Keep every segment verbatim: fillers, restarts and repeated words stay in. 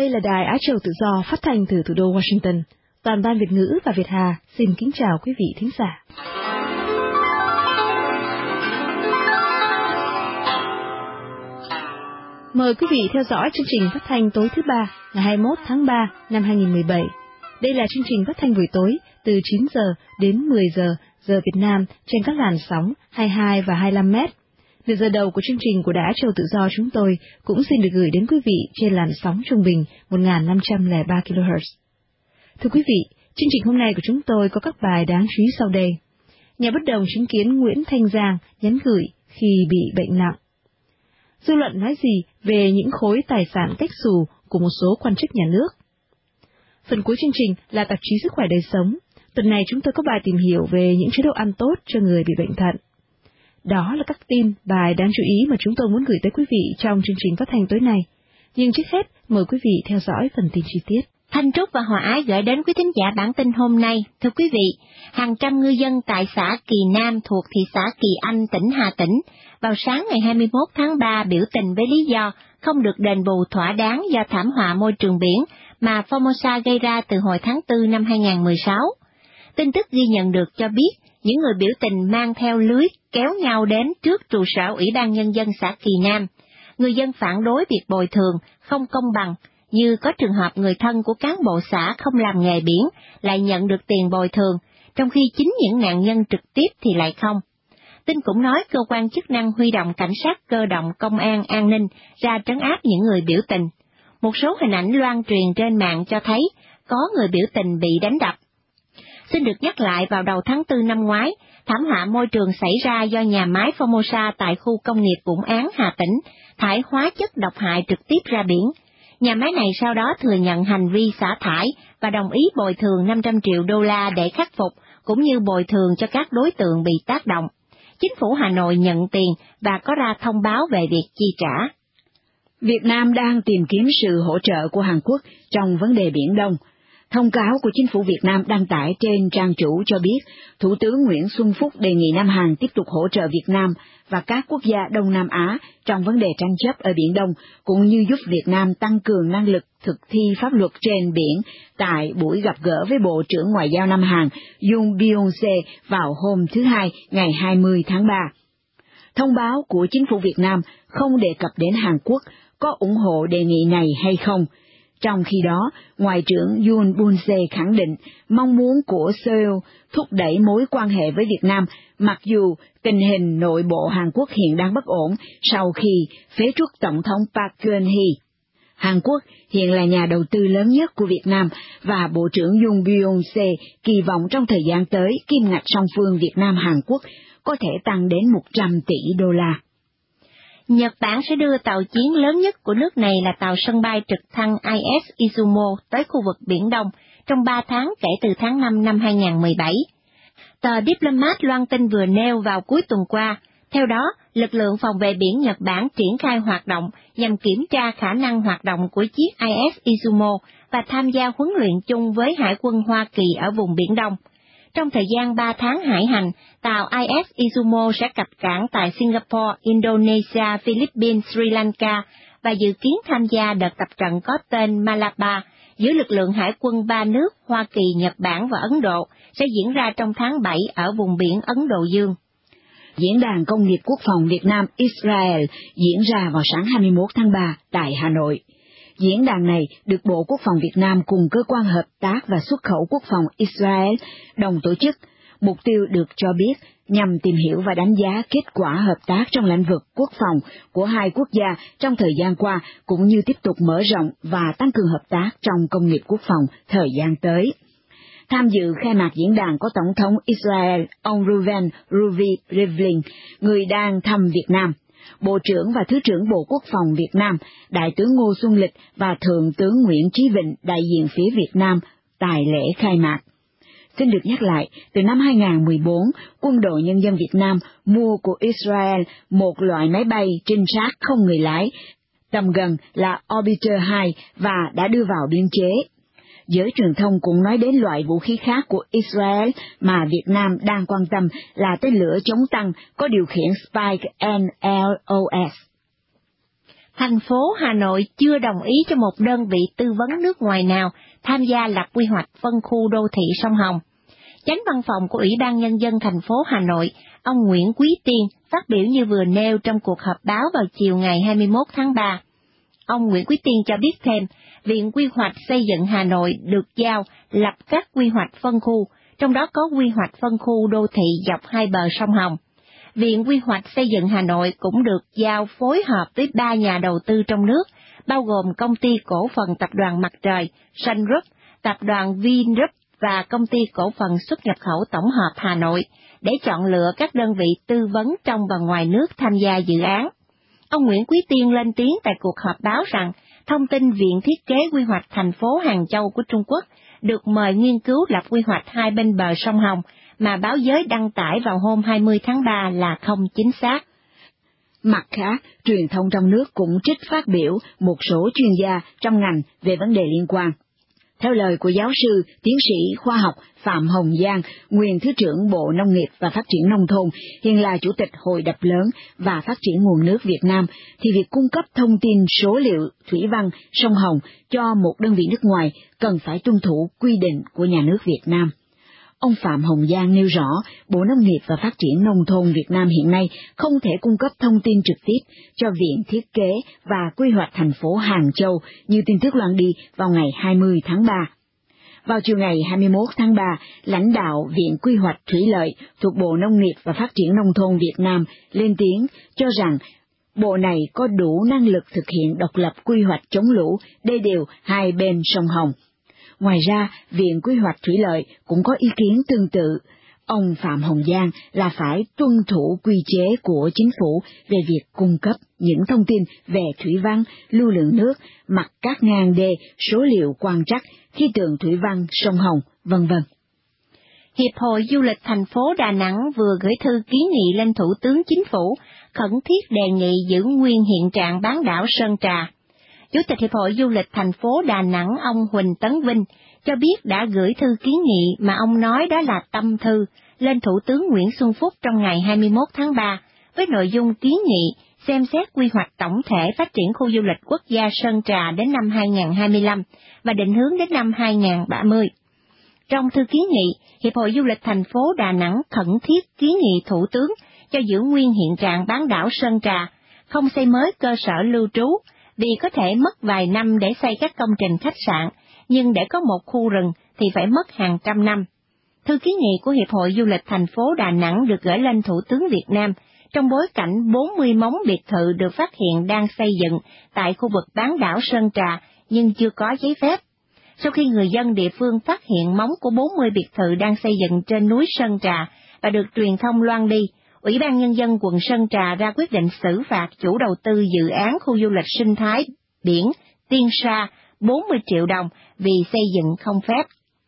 Đây là đài Á Châu Tự Do phát thanh từ thủ đô Washington. Toàn ban Việt ngữ và Việt Hà xin kính chào quý vị thính giả. Mời quý vị theo dõi chương trình phát thanh tối thứ ba ngày hai mươi mốt tháng ba năm hai nghìn không trăm mười bảy. Đây là chương trình phát thanh buổi tối từ chín giờ đến mười giờ giờ Việt Nam trên các làn sóng hai mươi hai và hai mươi lăm mét. Nửa giờ đầu của chương trình của Đài Á Châu Tự Do chúng tôi cũng xin được gửi đến quý vị trên làn sóng trung bình một nghìn năm trăm lẻ ba ki lô héc. Thưa quý vị, chương trình hôm nay của chúng tôi có các bài đáng chú ý sau đây. Nhà bất đồng chính kiến Nguyễn Thanh Giang nhắn gửi khi bị bệnh nặng. Dư luận nói gì về những khối tài sản cách xù của một số quan chức nhà nước? Phần cuối chương trình là tạp chí Sức khỏe đời sống. Tuần này chúng tôi có bài tìm hiểu về những chế độ ăn tốt cho người bị bệnh thận. Đó là các tin, bài đáng chú ý mà chúng tôi muốn gửi tới quý vị trong chương trình phát thanh tối nay. Nhưng trước hết, mời quý vị theo dõi phần tin chi tiết. Thanh Trúc và Hòa Ái gửi đến quý thính giả bản tin hôm nay. Thưa quý vị, hàng trăm ngư dân tại xã Kỳ Nam thuộc thị xã Kỳ Anh, tỉnh Hà Tĩnh, vào sáng ngày hai mươi mốt tháng ba biểu tình với lý do không được đền bù thỏa đáng do thảm họa môi trường biển mà Formosa gây ra từ hồi tháng tư năm hai nghìn không trăm mười sáu. Tin tức ghi nhận được cho biết, những người biểu tình mang theo lưới kéo nhau đến trước trụ sở Ủy ban Nhân dân xã Kỳ Nam. Người dân phản đối việc bồi thường không công bằng, như có trường hợp người thân của cán bộ xã không làm nghề biển lại nhận được tiền bồi thường, trong khi chính những nạn nhân trực tiếp thì lại không. Tin cũng nói cơ quan chức năng huy động cảnh sát cơ động, công an, an ninh ra trấn áp những người biểu tình. Một số hình ảnh loan truyền trên mạng cho thấy có người biểu tình bị đánh đập. Xin được nhắc lại, vào đầu tháng tư năm ngoái, thảm họa môi trường xảy ra do nhà máy Formosa tại khu công nghiệp Vũng Áng, Hà Tĩnh, thải hóa chất độc hại trực tiếp ra biển. Nhà máy này sau đó thừa nhận hành vi xả thải và đồng ý bồi thường năm trăm triệu đô la để khắc phục, cũng như bồi thường cho các đối tượng bị tác động. Chính phủ Hà Nội nhận tiền và có ra thông báo về việc chi trả. Việt Nam đang tìm kiếm sự hỗ trợ của Hàn Quốc trong vấn đề Biển Đông. Thông cáo của chính phủ Việt Nam đăng tải trên trang chủ cho biết, Thủ tướng Nguyễn Xuân Phúc đề nghị Nam Hàn tiếp tục hỗ trợ Việt Nam và các quốc gia Đông Nam Á trong vấn đề tranh chấp ở Biển Đông, cũng như giúp Việt Nam tăng cường năng lực thực thi pháp luật trên biển tại buổi gặp gỡ với Bộ trưởng Ngoại giao Nam Hàn Yoon Byung-se vào hôm thứ Hai ngày hai mươi tháng ba. Thông báo của chính phủ Việt Nam không đề cập đến Hàn Quốc có ủng hộ đề nghị này hay không. Trong khi đó, Ngoại trưởng Yoon Byung-se khẳng định mong muốn của Seoul thúc đẩy mối quan hệ với Việt Nam, mặc dù tình hình nội bộ Hàn Quốc hiện đang bất ổn sau khi phế truất Tổng thống Park Geun-hye. Hàn Quốc hiện là nhà đầu tư lớn nhất của Việt Nam và Bộ trưởng Yoon Byung-se kỳ vọng trong thời gian tới kim ngạch song phương Việt Nam-Hàn Quốc có thể tăng đến một trăm tỷ đô la. Nhật Bản sẽ đưa tàu chiến lớn nhất của nước này là tàu sân bay trực thăng i ét Izumo tới khu vực Biển Đông trong ba tháng kể từ tháng năm năm hai nghìn không trăm mười bảy. Tờ Diplomat loan tin vừa nêu vào cuối tuần qua, theo đó, lực lượng phòng vệ biển Nhật Bản triển khai hoạt động nhằm kiểm tra khả năng hoạt động của chiếc i ét Izumo và tham gia huấn luyện chung với Hải quân Hoa Kỳ ở vùng Biển Đông. Trong thời gian ba tháng hải hành, tàu i ét Izumo sẽ cập cảng tại Singapore, Indonesia, Philippines, Sri Lanka và dự kiến tham gia đợt tập trận có tên Malabar giữa lực lượng hải quân ba nước Hoa Kỳ, Nhật Bản và Ấn Độ sẽ diễn ra trong tháng bảy ở vùng biển Ấn Độ Dương. Diễn đàn Công nghiệp Quốc phòng Việt Nam-Israel diễn ra vào sáng hai mươi mốt tháng ba tại Hà Nội. Diễn đàn này được Bộ Quốc phòng Việt Nam cùng Cơ quan Hợp tác và Xuất khẩu Quốc phòng Israel đồng tổ chức. Mục tiêu được cho biết nhằm tìm hiểu và đánh giá kết quả hợp tác trong lĩnh vực quốc phòng của hai quốc gia trong thời gian qua, cũng như tiếp tục mở rộng và tăng cường hợp tác trong công nghiệp quốc phòng thời gian tới. Tham dự khai mạc diễn đàn có Tổng thống Israel ông Reuven Ruvi Rivlin, người đang thăm Việt Nam, Bộ trưởng và Thứ trưởng Bộ Quốc phòng Việt Nam, Đại tướng Ngô Xuân Lịch và Thượng tướng Nguyễn Chí Vịnh, đại diện phía Việt Nam, tại lễ khai mạc. Xin được nhắc lại, từ năm hai nghìn không trăm mười bốn, Quân đội Nhân dân Việt Nam mua của Israel một loại máy bay trinh sát không người lái, tầm gần là Orbiter hai và đã đưa vào biên chế. Giới truyền thông cũng nói đến loại vũ khí khác của Israel mà Việt Nam đang quan tâm là tên lửa chống tăng có điều khiển Spike en lờ o ét. thành phố Hà Nội chưa đồng ý cho một đơn vị tư vấn nước ngoài nào tham gia lập quy hoạch phân khu đô thị sông Hồng. Chánh văn phòng của Ủy ban Nhân dân thành phố Hà Nội, ông Nguyễn Quý Tiên phát biểu như vừa nêu trong cuộc họp báo vào chiều ngày hai mươi mốt tháng ba. Ông Nguyễn Quý Tiên cho biết thêm, Viện Quy hoạch Xây dựng Hà Nội được giao lập các quy hoạch phân khu, trong đó có quy hoạch phân khu đô thị dọc hai bờ sông Hồng. Viện Quy hoạch Xây dựng Hà Nội cũng được giao phối hợp với ba nhà đầu tư trong nước, bao gồm Công ty Cổ phần Tập đoàn Mặt trời, Sun Group, Tập đoàn Vingroup và Công ty Cổ phần Xuất nhập khẩu Tổng hợp Hà Nội, để chọn lựa các đơn vị tư vấn trong và ngoài nước tham gia dự án. Ông Nguyễn Quý Tiên lên tiếng tại cuộc họp báo rằng, thông tin Viện Thiết kế Quy hoạch thành phố Hàng Châu của Trung Quốc được mời nghiên cứu lập quy hoạch hai bên bờ sông Hồng mà báo giới đăng tải vào hôm hai mươi tháng ba là không chính xác. Mặt khác, truyền thông trong nước cũng trích phát biểu một số chuyên gia trong ngành về vấn đề liên quan. Theo lời của giáo sư, tiến sĩ khoa học Phạm Hồng Giang, nguyên Thứ trưởng Bộ Nông nghiệp và Phát triển Nông thôn, hiện là Chủ tịch Hội Đập lớn và Phát triển Nguồn nước Việt Nam, thì việc cung cấp thông tin số liệu thủy văn sông Hồng cho một đơn vị nước ngoài cần phải tuân thủ quy định của nhà nước Việt Nam. Ông Phạm Hồng Giang nêu rõ, Bộ Nông nghiệp và Phát triển Nông thôn Việt Nam hiện nay không thể cung cấp thông tin trực tiếp cho Viện Thiết kế và Quy hoạch thành phố Hàng Châu như tin tức loan đi vào ngày hai mươi tháng ba. Vào chiều ngày hai mươi mốt tháng ba, lãnh đạo Viện Quy hoạch Thủy lợi thuộc Bộ Nông nghiệp và Phát triển Nông thôn Việt Nam lên tiếng cho rằng Bộ này có đủ năng lực thực hiện độc lập quy hoạch chống lũ đê điều hai bên sông Hồng. Ngoài ra, Viện Quy hoạch Thủy lợi cũng có ý kiến tương tự. Ông Phạm Hồng Giang là phải tuân thủ quy chế của chính phủ về việc cung cấp những thông tin về thủy văn, lưu lượng nước, mặt cát ngang đê, số liệu quan trắc, khí tượng thủy văn sông Hồng, vân vân. Hiệp hội Du lịch thành phố Đà Nẵng vừa gửi thư kiến nghị lên Thủ tướng Chính phủ, khẩn thiết đề nghị giữ nguyên hiện trạng bán đảo Sơn Trà. Chủ tịch Hiệp hội Du lịch thành phố Đà Nẵng ông Huỳnh Tấn Vinh cho biết đã gửi thư kiến nghị mà ông nói đó là tâm thư lên Thủ tướng Nguyễn Xuân Phúc trong ngày hai mươi mốt tháng ba, với nội dung kiến nghị xem xét quy hoạch tổng thể phát triển khu du lịch quốc gia Sơn Trà đến năm hai không hai lăm và định hướng đến năm hai không ba mươi. Trong thư kiến nghị, Hiệp hội Du lịch thành phố Đà Nẵng khẩn thiết kiến nghị Thủ tướng cho giữ nguyên hiện trạng bán đảo Sơn Trà, không xây mới cơ sở lưu trú, vì có thể mất vài năm để xây các công trình khách sạn, nhưng để có một khu rừng thì phải mất hàng trăm năm. Thư kiến nghị của Hiệp hội Du lịch thành phố Đà Nẵng được gửi lên Thủ tướng Việt Nam trong bối cảnh bốn mươi móng biệt thự được phát hiện đang xây dựng tại khu vực bán đảo Sơn Trà nhưng chưa có giấy phép. Sau khi người dân địa phương phát hiện móng của bốn mươi biệt thự đang xây dựng trên núi Sơn Trà và được truyền thông loan đi, Ủy ban Nhân dân quận Sơn Trà ra quyết định xử phạt chủ đầu tư dự án khu du lịch sinh thái biển Tiên Sa bốn mươi triệu đồng vì xây dựng không phép.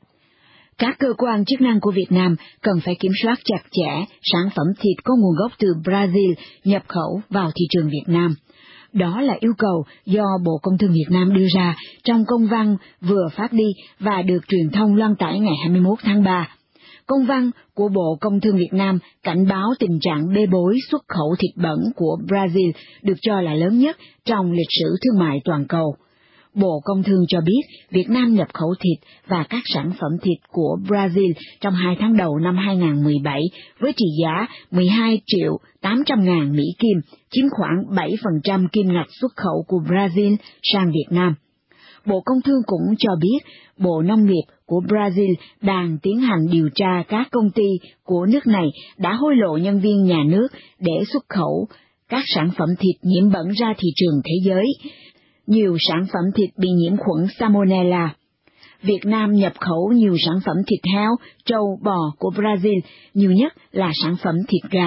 Các cơ quan chức năng của Việt Nam cần phải kiểm soát chặt chẽ sản phẩm thịt có nguồn gốc từ Brazil nhập khẩu vào thị trường Việt Nam. Đó là yêu cầu do Bộ Công Thương Việt Nam đưa ra trong công văn vừa phát đi và được truyền thông loan tải ngày hai mươi mốt tháng ba. Công văn của Bộ Công Thương Việt Nam cảnh báo tình trạng bê bối xuất khẩu thịt bẩn của Brazil được cho là lớn nhất trong lịch sử thương mại toàn cầu. Bộ Công Thương cho biết Việt Nam nhập khẩu thịt và các sản phẩm thịt của Brazil trong hai tháng đầu năm hai không một bảy với trị giá mười hai triệu tám trăm ngàn Mỹ Kim, chiếm khoảng bảy phần trăm kim ngạch xuất khẩu của Brazil sang Việt Nam. Bộ Công Thương cũng cho biết Bộ Nông nghiệp của Brazil đang tiến hành điều tra các công ty của nước này đã hối lộ nhân viên nhà nước để xuất khẩu các sản phẩm thịt nhiễm bẩn ra thị trường thế giới. Nhiều sản phẩm thịt bị nhiễm khuẩn Salmonella. Việt Nam nhập khẩu nhiều sản phẩm thịt heo, trâu, bò của Brazil, nhiều nhất là sản phẩm thịt gà.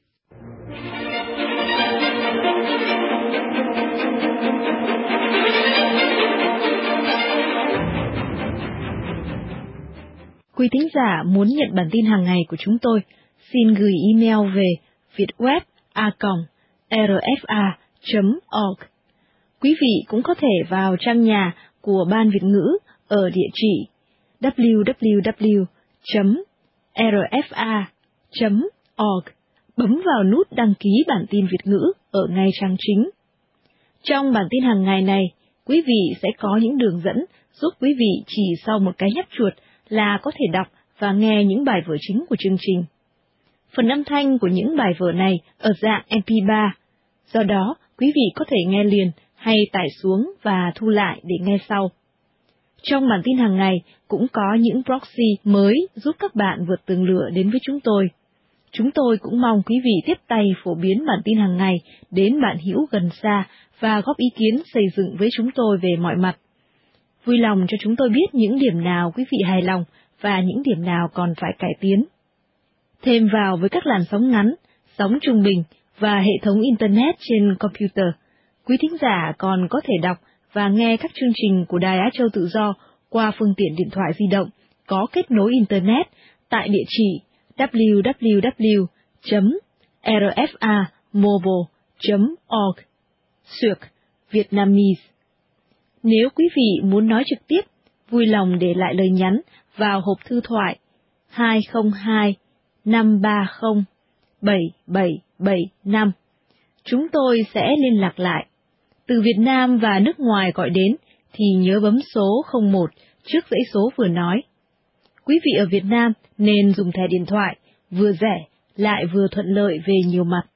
Quý thính giả muốn nhận bản tin hàng ngày của chúng tôi, xin gửi email về vietweb a còng r f a chấm org. Quý vị cũng có thể vào trang nhà của Ban Việt ngữ ở địa chỉ w w w chấm r f a chấm org, bấm vào nút đăng ký bản tin Việt ngữ ở ngay trang chính. Trong bản tin hàng ngày này, quý vị sẽ có những đường dẫn giúp quý vị chỉ sau một cái nhấp chuột là có thể đọc và nghe những bài vở chính của chương trình. Phần âm thanh của những bài vở này ở dạng em pê ba, do đó quý vị có thể nghe liền hay tải xuống và thu lại để nghe sau. Trong bản tin hàng ngày cũng có những proxy mới giúp các bạn vượt tường lửa đến với chúng tôi. Chúng tôi cũng mong quý vị tiếp tay phổ biến bản tin hàng ngày đến bạn hữu gần xa và góp ý kiến xây dựng với chúng tôi về mọi mặt. Vui lòng cho chúng tôi biết những điểm nào quý vị hài lòng và những điểm nào còn phải cải tiến. Thêm vào với các làn sóng ngắn, sóng trung bình và hệ thống Internet trên computer, quý thính giả còn có thể đọc và nghe các chương trình của Đài Á Châu Tự Do qua phương tiện điện thoại di động có kết nối Internet tại địa chỉ w w w chấm r f a mobile chấm org xuyệt Vietnamese. Nếu quý vị muốn nói trực tiếp, vui lòng để lại lời nhắn vào hộp thư thoại hai không hai năm ba không bảy bảy bảy năm. Chúng tôi sẽ liên lạc lại. Từ Việt Nam và nước ngoài gọi đến thì nhớ bấm số không một trước dãy số vừa nói. Quý vị ở Việt Nam nên dùng thẻ điện thoại, vừa rẻ lại vừa thuận lợi về nhiều mặt.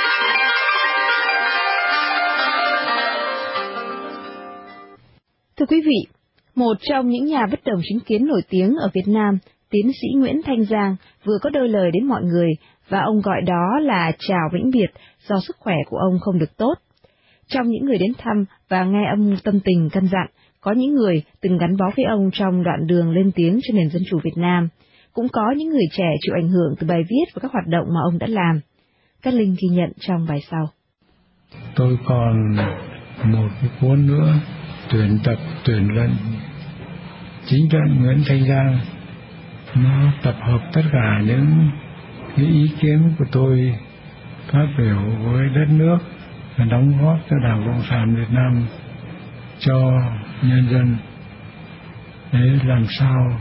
Thưa quý vị, một trong những nhà bất đồng chính kiến nổi tiếng ở Việt Nam, tiến sĩ Nguyễn Thanh Giang vừa có đôi lời đến mọi người và ông gọi đó là chào vĩnh biệt do sức khỏe của ông không được tốt. Trong những người đến thăm và nghe ông tâm tình căn dặn, có những người từng gắn bó với ông trong đoạn đường lên tiếng cho nền dân chủ Việt Nam. Cũng có những người trẻ chịu ảnh hưởng từ bài viết và các hoạt động mà ông đã làm. Cát Linh ghi nhận trong bài sau. Tôi còn một cái cuốn nữa, tuyển tập tuyển luận chính luận Nguyễn Thanh Giang. Nó tập hợp tất cả những cái ý kiến của tôi phát biểu với đất nước và đóng góp cho Đảng Cộng sản Việt Nam, cho nhân dân, để làm sao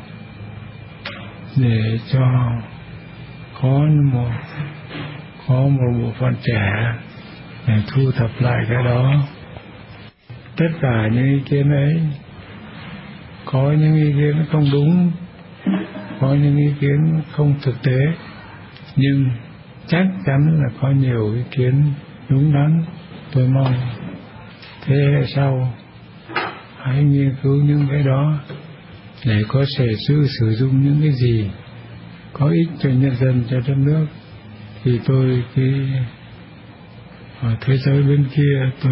để cho có một có một bộ phận trẻ để thu thập lại cái đó. Tất cả những ý kiến ấy, có những ý kiến không đúng, có những ý kiến không thực tế, nhưng chắc chắn là có nhiều ý kiến đúng đắn. Tôi mong thế hệ sau hãy nghiên cứu những cái đó để có thể sử, sử dụng những cái gì có ích cho nhân dân, cho đất nước. Thì tôi cái ở thế giới bên kia tôi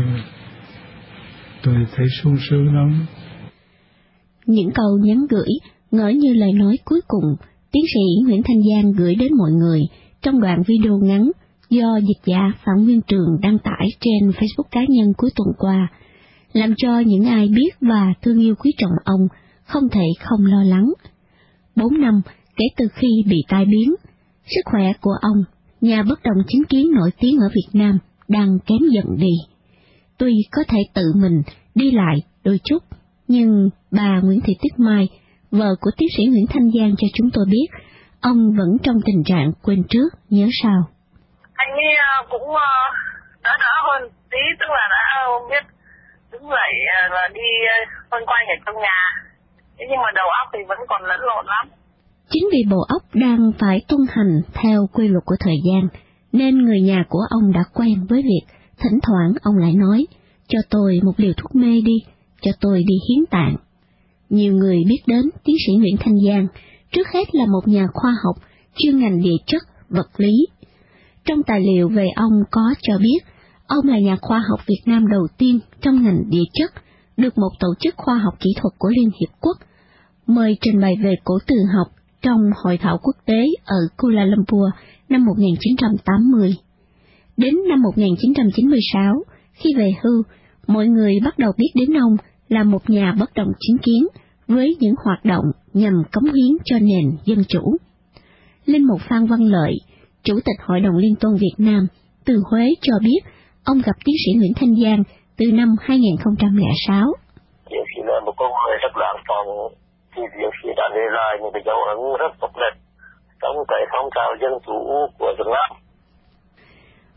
tôi thấy sung sướng lắm. Những câu nhắn gửi ngỡ như lời nói cuối cùng tiến sĩ Nguyễn Thanh Giang gửi đến mọi người trong đoạn video ngắn do dịch giả Phạm Nguyên Trường đăng tải trên Facebook cá nhân cuối tuần qua, làm cho những ai biết và thương yêu quý trọng ông không thể không lo lắng. Bốn năm kể từ khi bị tai biến, sức khỏe của ông, nhà bất đồng chính kiến nổi tiếng ở Việt Nam, đang kém dần đi. Tuy có thể tự mình đi lại đôi chút, nhưng bà Nguyễn Thị Tuyết Mai, vợ của tiến sĩ Nguyễn Thanh Giang cho chúng tôi biết, ông vẫn trong tình trạng quên trước, nhớ sau. Anh ấy cũng đã đỡ hơn tí, tức là đã biết đứng dậy và đi quanh quanh ở trong nhà. Thế nhưng mà đầu óc thì vẫn còn lẫn lộn lắm. Chính vì bộ óc đang phải tuân hành theo quy luật của thời gian, nên người nhà của ông đã quen với việc thỉnh thoảng ông lại nói, cho tôi một liều thuốc mê đi, cho tôi đi hiến tạng. Nhiều người biết đến tiến sĩ Nguyễn Thanh Giang, trước hết là một nhà khoa học chuyên ngành địa chất, vật lý. Trong tài liệu về ông có cho biết, ông là nhà khoa học Việt Nam đầu tiên trong ngành địa chất, được một tổ chức khoa học kỹ thuật của Liên Hiệp Quốc mời trình bày về cổ từ học trong hội thảo quốc tế ở Kuala Lumpur năm một nghìn chín trăm tám mươi. Đến năm một nghìn chín trăm chín mươi sáu, khi về hưu, mọi người bắt đầu biết đến ông là một nhà bất đồng chính kiến với những hoạt động nhằm cống hiến cho nền dân chủ. Linh mục Phan Văn Lợi, Chủ tịch Hội đồng Liên tôn Việt Nam, từ Huế cho biết ông gặp tiến sĩ Nguyễn Thanh Giang từ năm hai nghìn không trăm lẻ sáu. Tiến sĩ là một con người rất lãng mạn, thì tiến sĩ đã để lại những cái dấu ấn rất tốt đẹp trong cái phong trào dân chủ của Việt Nam.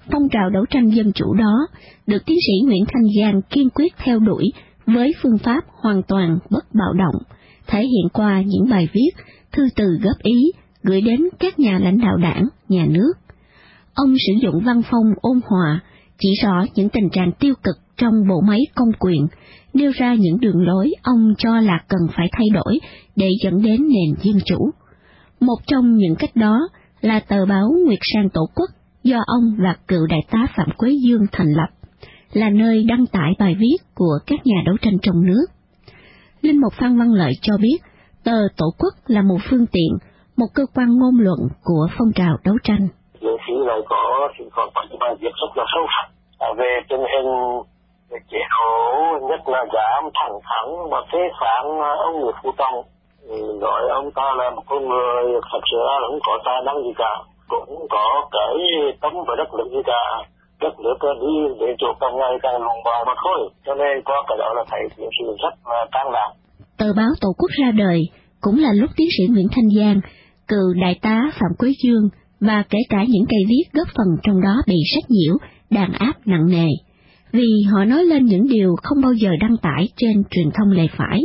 Phong trào đấu tranh dân chủ đó được tiến sĩ Nguyễn Thanh Giang kiên quyết theo đuổi với phương pháp hoàn toàn bất bạo động, thể hiện qua những bài viết, thư từ góp ý gửi đến các nhà lãnh đạo đảng, nhà nước. Ông sử dụng văn phong ôn hòa, chỉ rõ những tình trạng tiêu cực trong bộ máy công quyền, nêu ra những đường lối ông cho là cần phải thay đổi để dẫn đến nền dân chủ. Một trong những cách đó là tờ báo Nguyệt Sang Tổ Quốc do ông và cựu đại tá Phạm Quế Dương thành lập, là nơi đăng tải bài viết của các nhà đấu tranh trong nước. Linh mục Phan Văn Lợi cho biết, tờ Tổ Quốc là một phương tiện, một cơ quan ngôn luận của phong trào đấu tranh. Nghệ sĩ này có sự còn có những bài viết rất là sâu sắc về tình hình, về chế độ, nhất là giảm thẳng thắn và phê phán ông Nguyễn Phú Trọng, nói ông ta là một con người thật sự là không có tài năng gì cả, cũng có cái tâm và đất lực gì cả, đất nước đi đến chỗ càng ngày càng lùng vào mà thôi, cho nên có cái đó là thấy những sự rất là can đảm. Tờ báo Tổ Quốc ra đời cũng là lúc tiến sĩ Nguyễn Thanh Giang, cựu đại tá Phạm Quế Dương và kể cả những cây viết góp phần trong đó bị sách nhiễu, đàn áp nặng nề, vì họ nói lên những điều không bao giờ đăng tải trên truyền thông lề phải.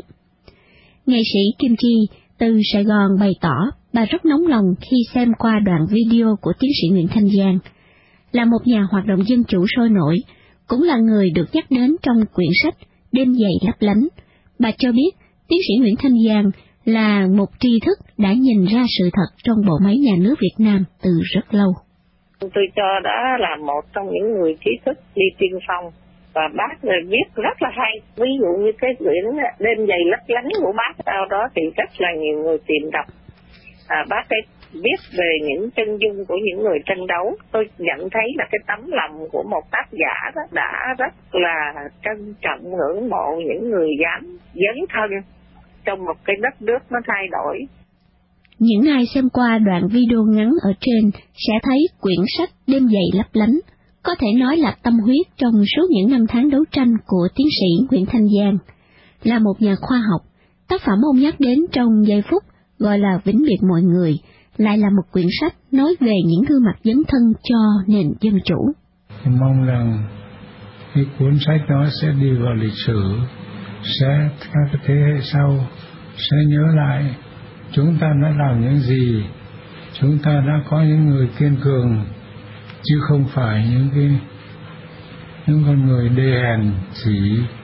Nghệ sĩ Kim Chi từ Sài Gòn bày tỏ bà rất nóng lòng khi xem qua đoạn video của tiến sĩ Nguyễn Thanh Giang. Là một nhà hoạt động dân chủ sôi nổi, cũng là người được nhắc đến trong quyển sách Đêm Dày Lấp Lánh, bà cho biết tiến sĩ Nguyễn Thanh Giang là một tri thức đã nhìn ra sự thật trong bộ máy nhà nước Việt Nam từ rất lâu. Tôi cho đó là một trong những người trí thức đi tiên phong, và bác viết rất là hay. Ví dụ như cái quyển Đêm Dày Lấp Lánh của bác, sau đó thì rất là nhiều người tìm đọc. À, bác ấy viết về những chân dung của những người tranh đấu. Tôi nhận thấy là cái tấm lòng của một tác giả đó đã rất là trân trọng, ngưỡng mộ những người dám dấn thân trong một cái đất nước nó thay đổi. Những ai xem qua đoạn video ngắn ở trên sẽ thấy quyển sách Đêm Dày Lấp Lánh có thể nói là tâm huyết trong suốt những năm tháng đấu tranh của tiến sĩ Nguyễn Thanh Giang. Là một nhà khoa học, tác phẩm ông nhắc đến trong giây phút gọi là Vĩnh biệt mọi người, lại là một quyển sách nói về những gương mặt dấn thân cho nền dân chủ. Tôi mong rằng cái cuốn sách đó sẽ đi vào lịch sử, sẽ các thế hệ sau sẽ nhớ lại chúng ta đã làm những gì, chúng ta đã có những người kiên cường, chứ không phải những cái những con người đê hèn chỉ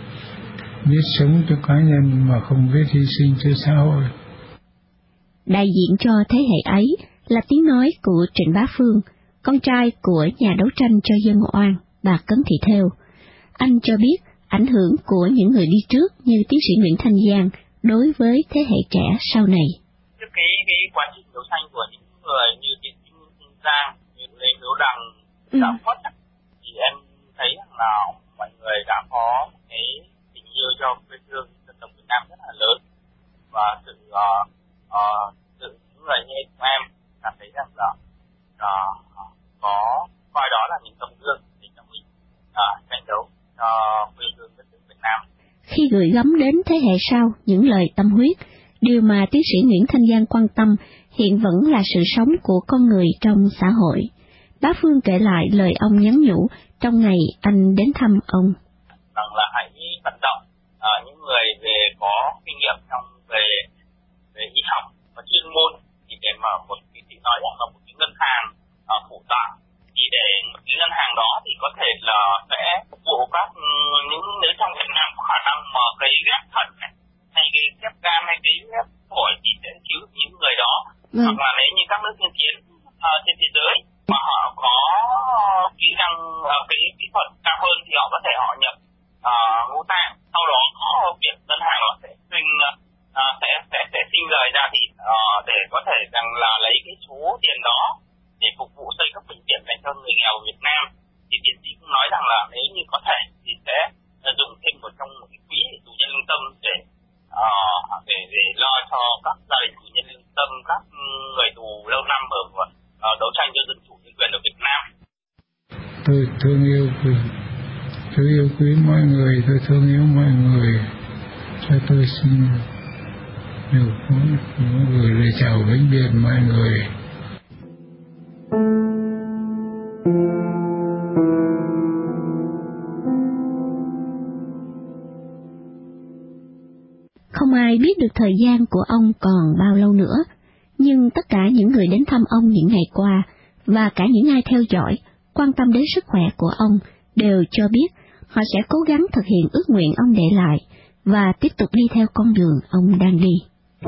biết sống cho cá nhân mà không biết hy sinh cho xã hội. Đại diện cho thế hệ ấy là tiếng nói của Trịnh Bá Phương, con trai của nhà đấu tranh cho dân oan, bà Cấn Thị Thêu. Anh cho biết ảnh hưởng của những người đi trước như tiến sĩ Nguyễn Thanh Giang đối với thế hệ trẻ sau này. Cái cái quá trình đấu tranh của những người như tiến sĩ Nguyễn Thanh Giang, như Lê Hiếu Đằng, Đặng Phất, thì em thấy rằng là mọi người đã có cái tình yêu cho quê hương dân tộc Việt Nam rất là lớn, và sự uh, uh, sự những người như em cảm thấy rằng là uh, có coi đó là những tấm gương để cho mình uh, tranh đấu cho quê hương đất nước Việt Nam. Khi gửi gắm đến thế hệ sau những lời tâm huyết, điều mà tiến sĩ Nguyễn Thanh Giang quan tâm hiện vẫn là sự sống của con người trong xã hội. Bá Phương kể lại lời ông nhắn nhủ trong ngày anh đến thăm ông. Rằng là hãy vận động uh, những người về có kinh nghiệm trong về về y học và chuyên môn, thì để mở một cái chị nói rằng là một cái ngân hàng uh, phụ tạng, thì để một cái ngân hàng đó thì có thể là sẽ phục vụ các những nếu trong Việt Nam có khả năng mở cái ghép thận này, hay cái ghép gan hay cái ghép phổi, thì sẽ cứu những người đó. Ừ. Hoặc là nếu như các nước tiên tiến uh, trên thế giới mà họ có kỹ năng uh, cái kỹ thuật cao hơn thì họ có thể họ nhập uh, ngũ tạng, sau đó có việc ngân hàng nó sẽ sinh uh, sẽ sẽ sẽ sinh lời ra, thì uh, để có thể rằng là lấy cái số tiền đó để phục vụ xây các bệnh viện dành cho người nghèo ở Việt Nam. Thì tiến sĩ cũng nói rằng là nếu như có thể thì sẽ dùng thêm một trong một cái quỹ tù nhân lương tâm để uh, để để lo cho các gia đình tù nhân lương tâm, các người tù lâu năm ở uh, đấu tranh cho dân chủ nhân quyền ở Việt Nam. Tôi thương yêu quý, tôi yêu quý mọi người, tôi thương yêu mọi người. Cho tôi xin được gửi lời chào vĩnh biệt mọi người. ai biết được thời gian của ông còn bao lâu nữa, nhưng tất cả những người đến thăm ông những ngày qua, và cả những ai theo dõi, quan tâm đến sức khỏe của ông, đều cho biết họ sẽ cố gắng thực hiện ước nguyện ông để lại, và tiếp tục đi theo con đường ông đang đi.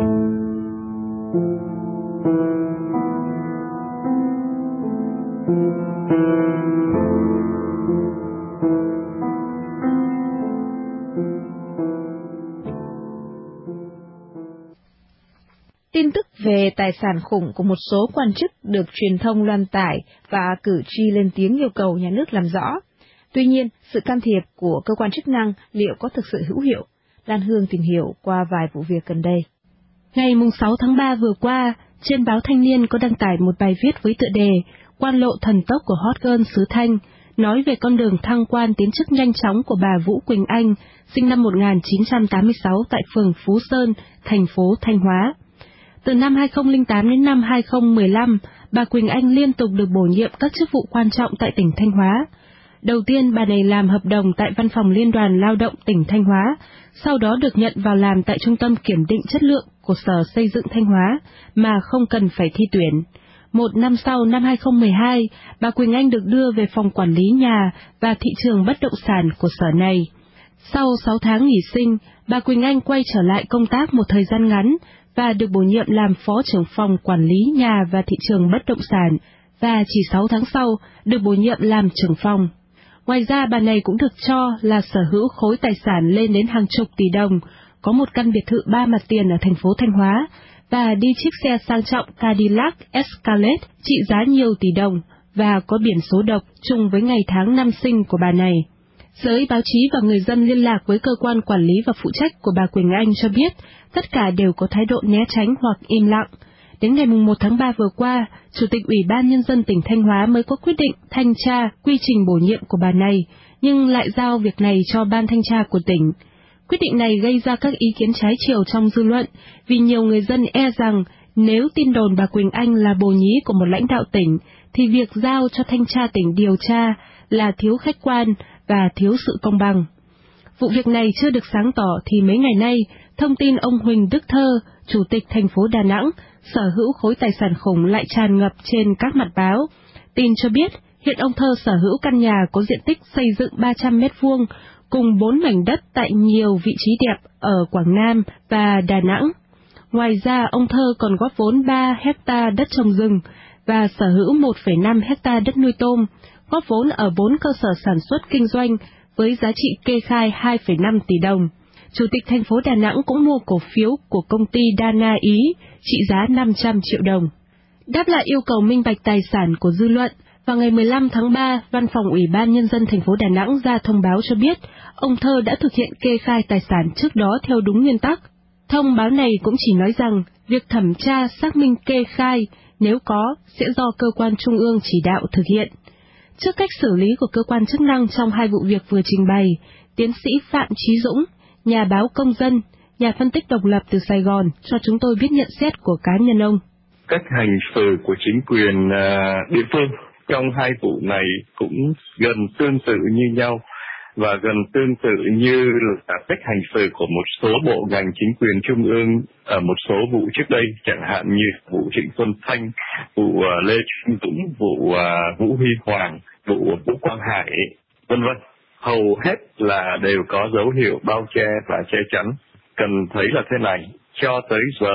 Tin tức về tài sản khủng của một số quan chức được truyền thông loan tải và cử tri lên tiếng yêu cầu nhà nước làm rõ. Tuy nhiên, sự can thiệp của cơ quan chức năng liệu có thực sự hữu hiệu? Lan Hương tìm hiểu qua vài vụ việc gần đây. Ngày sáu tháng ba vừa qua, trên báo Thanh niên có đăng tải một bài viết với tựa đề Quan lộ thần tốc của hot girl xứ Thanh, nói về con đường thăng quan tiến chức nhanh chóng của bà Vũ Quỳnh Anh, sinh năm một nghìn chín trăm tám mươi sáu tại phường Phú Sơn, thành phố Thanh Hóa. Từ năm hai không không tám đến năm hai không một lăm, bà Quỳnh Anh liên tục được bổ nhiệm các chức vụ quan trọng tại tỉnh Thanh Hóa. Đầu tiên, bà này làm hợp đồng tại Văn phòng Liên đoàn Lao động tỉnh Thanh Hóa, sau đó được nhận vào làm tại Trung tâm Kiểm định Chất lượng của Sở Xây dựng Thanh Hóa, mà không cần phải thi tuyển. Một năm sau, năm hai không một hai, bà Quỳnh Anh được đưa về phòng quản lý nhà và thị trường bất động sản của sở này. Sau sáu tháng nghỉ sinh, bà Quỳnh Anh quay trở lại công tác một thời gian ngắn, và được bổ nhiệm làm Phó trưởng phòng Quản lý Nhà và Thị trường Bất động sản, và chỉ sáu tháng sau được bổ nhiệm làm trưởng phòng. Ngoài ra, bà này cũng được cho là sở hữu khối tài sản lên đến hàng chục tỷ đồng, có một căn biệt thự ba mặt tiền ở thành phố Thanh Hóa, và đi chiếc xe sang trọng Cadillac Escalade trị giá nhiều tỷ đồng, và có biển số độc chung với ngày tháng năm sinh của bà này. Giới báo chí và người dân liên lạc với cơ quan quản lý và phụ trách của bà Quỳnh Anh cho biết, tất cả đều có thái độ né tránh hoặc im lặng. Đến ngày một tháng ba vừa qua, Chủ tịch Ủy ban Nhân dân tỉnh Thanh Hóa mới có quyết định thanh tra quy trình bổ nhiệm của bà này, nhưng lại giao việc này cho Ban thanh tra của tỉnh. Quyết định này gây ra các ý kiến trái chiều trong dư luận, vì nhiều người dân e rằng nếu tin đồn bà Quỳnh Anh là bồ nhí của một lãnh đạo tỉnh, thì việc giao cho thanh tra tỉnh điều tra là thiếu khách quan và thiếu sự công bằng. Vụ việc này chưa được sáng tỏ thì mấy ngày nay, thông tin ông Huỳnh Đức Thơ, Chủ tịch thành phố Đà Nẵng, sở hữu khối tài sản khủng lại tràn ngập trên các mặt báo. Tin cho biết, hiện ông Thơ sở hữu căn nhà có diện tích xây dựng ba trăm mét vuông, cùng bốn mảnh đất tại nhiều vị trí đẹp ở Quảng Nam và Đà Nẵng. Ngoài ra, ông Thơ còn góp vốn ba hecta đất trồng rừng và sở hữu một phẩy năm hecta đất nuôi tôm, góp vốn ở bốn cơ sở sản xuất kinh doanh với giá trị kê khai hai phẩy năm tỷ đồng. Chủ tịch thành phố Đà Nẵng cũng mua cổ phiếu của công ty Dana Ý trị giá năm trăm triệu đồng. Đáp lại yêu cầu minh bạch tài sản của dư luận, vào ngày mười lăm tháng ba, Văn phòng Ủy ban Nhân dân thành phố Đà Nẵng ra thông báo cho biết ông Thơ đã thực hiện kê khai tài sản trước đó theo đúng nguyên tắc. Thông báo này cũng chỉ nói rằng việc thẩm tra xác minh kê khai nếu có sẽ do cơ quan trung ương chỉ đạo thực hiện. Trước cách xử lý của cơ quan chức năng trong hai vụ việc vừa trình bày, tiến sĩ Phạm Chí Dũng, nhà báo Công dân, nhà phân tích độc lập từ Sài Gòn, cho chúng tôi biết nhận xét của cá nhân ông. Cách hành xử của chính quyền uh, địa phương trong hai vụ này cũng gần tương tự như nhau, và gần tương tự như là cách hành xử của một số bộ ngành chính quyền trung ương ở một số vụ trước đây, chẳng hạn như vụ Trịnh Xuân Thanh, vụ uh, Lê Trung Dũng, vụ uh, Vũ Huy Hoàng, vụ Vũ Quang Hải, vân vân. Hầu hết là đều có dấu hiệu bao che và che chắn. Cần thấy là thế này, cho tới giờ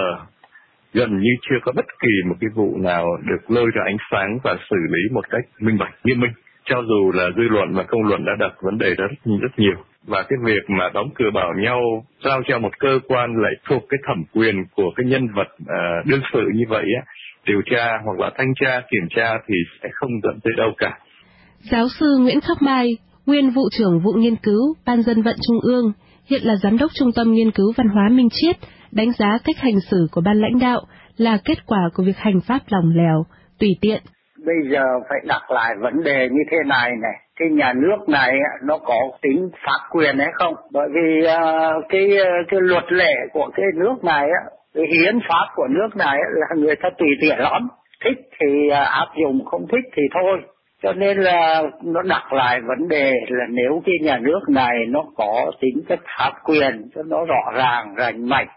gần như chưa có bất kỳ một cái vụ nào được lôi ra ánh sáng và xử lý một cách minh bạch, nghiêm minh. Cho dù là dư luận và công luận đã đặt vấn đề đó rất, rất nhiều. Và cái việc mà đóng cửa bảo nhau giao cho một cơ quan lại thuộc cái thẩm quyền của cái nhân vật uh, đương sự như vậy á, điều tra hoặc là thanh tra, kiểm tra thì sẽ không dẫn tới đâu cả. Giáo sư Nguyễn Khắc Mai, nguyên vụ trưởng vụ nghiên cứu Ban Dân vận Trung ương, hiện là giám đốc Trung tâm Nghiên cứu Văn hóa Minh Triết, đánh giá cách hành xử của ban lãnh đạo là kết quả của việc hành pháp lỏng lẻo, tùy tiện. Bây giờ phải đặt lại vấn đề như thế này này, cái nhà nước này nó có tính pháp quyền hay không? Bởi vì uh, cái cái luật lệ của cái nước này á, cái hiến pháp của nước này là người ta tùy tiện lắm, thích thì uh, áp dụng, không thích thì thôi. Cho nên là nó đặt lại vấn đề là nếu cái nhà nước này nó có tính chất pháp quyền cho nó rõ ràng, rành mạch,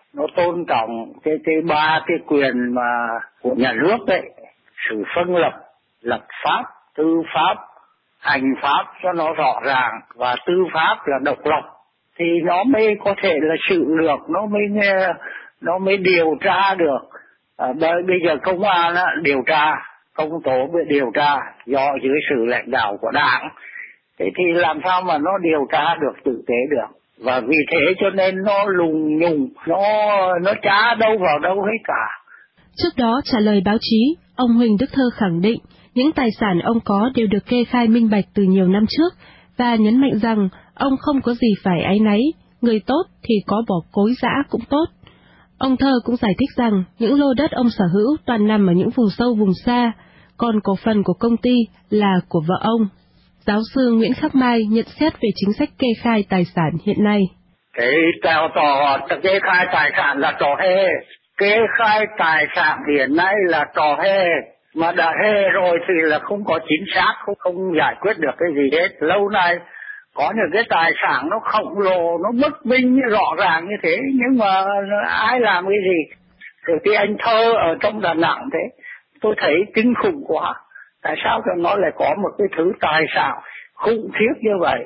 nó tôn trọng cái cái ba cái quyền mà của nhà nước đấy, sự phân lập, lập pháp, tư pháp, hành pháp cho nó rõ ràng, và tư pháp là độc lập, thì nó mới có thể là xử được, nó mới nó mới điều tra được. À, bây giờ công an á, điều tra, công tố bị điều tra do dưới sự lãnh đạo của đảng, thế thì làm sao mà nó điều tra được tử tế được? Và vì thế cho nên nó lùng nhùng, nó nó chả đâu vào đâu hết cả. Trước đó trả lời báo chí, ông Huỳnh Đức Thơ khẳng định những tài sản ông có đều được kê khai minh bạch từ nhiều năm trước, và nhấn mạnh rằng ông không có gì phải áy náy, người tốt thì có bỏ cối giã cũng tốt. Ông Thơ cũng giải thích rằng những lô đất ông sở hữu toàn nằm ở những vùng sâu vùng xa, còn cổ phần của công ty là của vợ ông. Giáo sư Nguyễn Khắc Mai nhận xét về chính sách kê khai tài sản hiện nay. Cái trò trò kê khai tài sản là trò hề. Kê khai tài sản hiện nay là trò hề. Mà đã hề rồi thì là không có chính xác, không, không giải quyết được cái gì hết. Lâu nay có những cái tài sản nó khổng lồ, nó bất minh rõ ràng như thế, nhưng mà ai làm cái gì? Rồi cái anh Thơ ở trong Đà Nẵng thế, tôi thấy kinh khủng quá. Tại sao cho nó lại có một cái thứ tài sản khủng khiếp như vậy?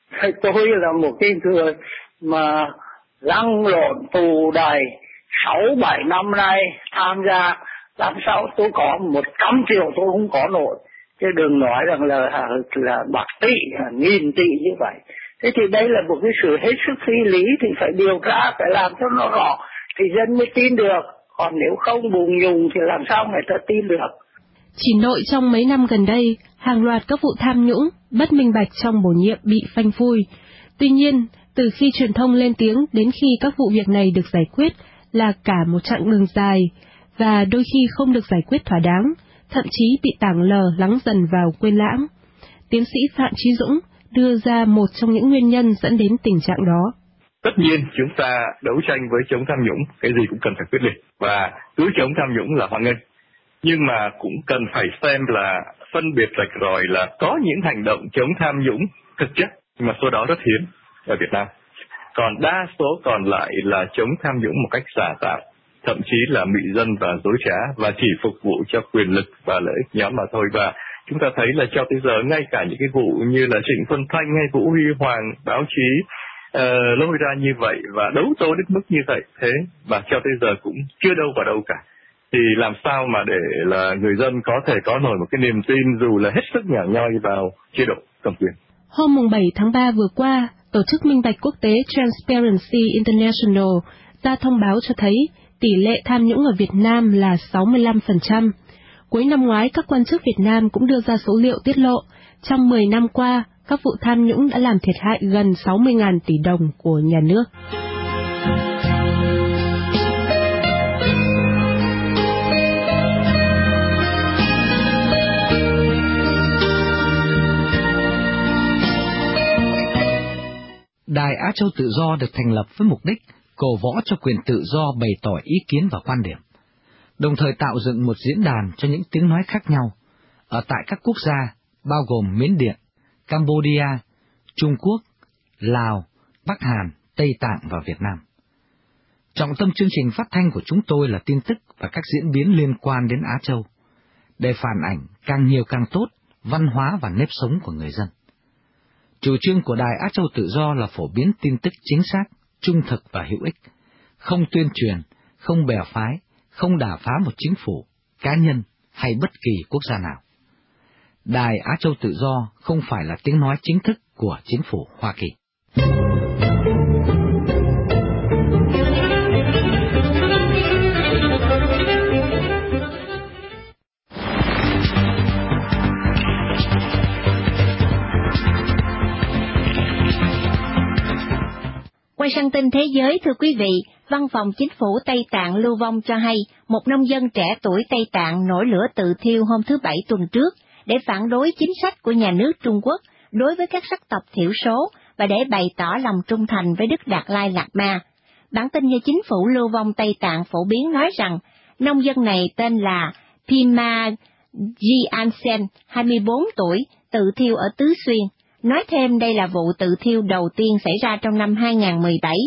Tôi là một cái người mà lăn lộn tù đầy sáu bảy năm nay tham gia, làm sao tôi có một trăm triệu tôi không có nổi, chứ đừng nói rằng là là bạc tỷ, nghìn tỷ như vậy. Thế thì đây là một cái sự hết sức phi lý, thì phải điều tra, phải làm cho nó rõ thì dân mới tin được, còn nếu không bùng nhùng thì làm sao người ta tin được. Chỉ nội trong mấy năm gần đây, hàng loạt các vụ tham nhũng, bất minh bạch trong bổ nhiệm bị phanh phui. Tuy nhiên, từ khi truyền thông lên tiếng đến khi các vụ việc này được giải quyết là cả một chặng đường dài, và đôi khi không được giải quyết thỏa đáng, thậm chí bị tảng lờ lắng dần vào quên lãng. Tiến sĩ Phạm Chí Dũng đưa ra một trong những nguyên nhân dẫn đến tình trạng đó. Tất nhiên chúng ta đấu tranh với chống tham nhũng, cái gì cũng cần phải quyết liệt, và cứ chống tham nhũng là hoan nghênh. Nhưng mà cũng cần phải xem là phân biệt rạch ròi là có những hành động chống tham nhũng thực chất, nhưng mà số đó rất hiếm ở Việt Nam. Còn đa số còn lại là chống tham nhũng một cách giả tạo, thậm chí là mị dân và dối trá, và chỉ phục vụ cho quyền lực và lợi ích nhóm mà thôi. Và chúng ta thấy là cho tới giờ ngay cả những cái vụ như là Trịnh Xuân Thanh hay Vũ Huy Hoàng, báo chí uh, lôi ra như vậy và đấu tố đến mức như vậy, thế và cho tới giờ cũng chưa đâu vào đâu cả. Thì làm sao mà để là người dân có thể có nổi một cái niềm tin dù là hết sức nhỏ nhoi vào chế độ cầm quyền. Hôm bảy tháng ba vừa qua, Tổ chức Minh bạch Quốc tế Transparency International ra thông báo cho thấy tỷ lệ tham nhũng ở Việt Nam là sáu mươi lăm phần trăm. Cuối năm ngoái, các quan chức Việt Nam cũng đưa ra số liệu tiết lộ, trong mười năm qua, các vụ tham nhũng đã làm thiệt hại gần sáu mươi nghìn tỷ đồng của nhà nước. Đài Á Châu Tự Do được thành lập với mục đích cổ võ cho quyền tự do bày tỏ ý kiến và quan điểm, đồng thời tạo dựng một diễn đàn cho những tiếng nói khác nhau ở tại các quốc gia bao gồm Miến Điện, Campuchia, Trung Quốc, Lào, Bắc Hàn, Tây Tạng và Việt Nam. Trọng tâm chương trình phát thanh của chúng tôi là tin tức và các diễn biến liên quan đến Á Châu, để phản ảnh càng nhiều càng tốt văn hóa và nếp sống của người dân. Chủ trương của Đài Á Châu Tự Do là phổ biến tin tức chính xác, trung thực và hữu ích, không tuyên truyền, không bè phái, không đả phá một chính phủ, cá nhân hay bất kỳ quốc gia nào. Đài Á Châu Tự Do không phải là tiếng nói chính thức của chính phủ Hoa Kỳ. Quay sang tin thế giới, thưa quý vị, Văn phòng Chính phủ Tây Tạng lưu vong cho hay một nông dân trẻ tuổi Tây Tạng nổi lửa tự thiêu hôm thứ Bảy tuần trước để phản đối chính sách của nhà nước Trung Quốc đối với các sắc tộc thiểu số và để bày tỏ lòng trung thành với Đức Đạt Lai Lạt Ma. Bản tin do Chính phủ lưu vong Tây Tạng phổ biến nói rằng nông dân này tên là Pima Jiansen, hai mươi bốn tuổi, tự thiêu ở Tứ Xuyên. Nói thêm đây là vụ tự thiêu đầu tiên xảy ra trong năm hai không một bảy,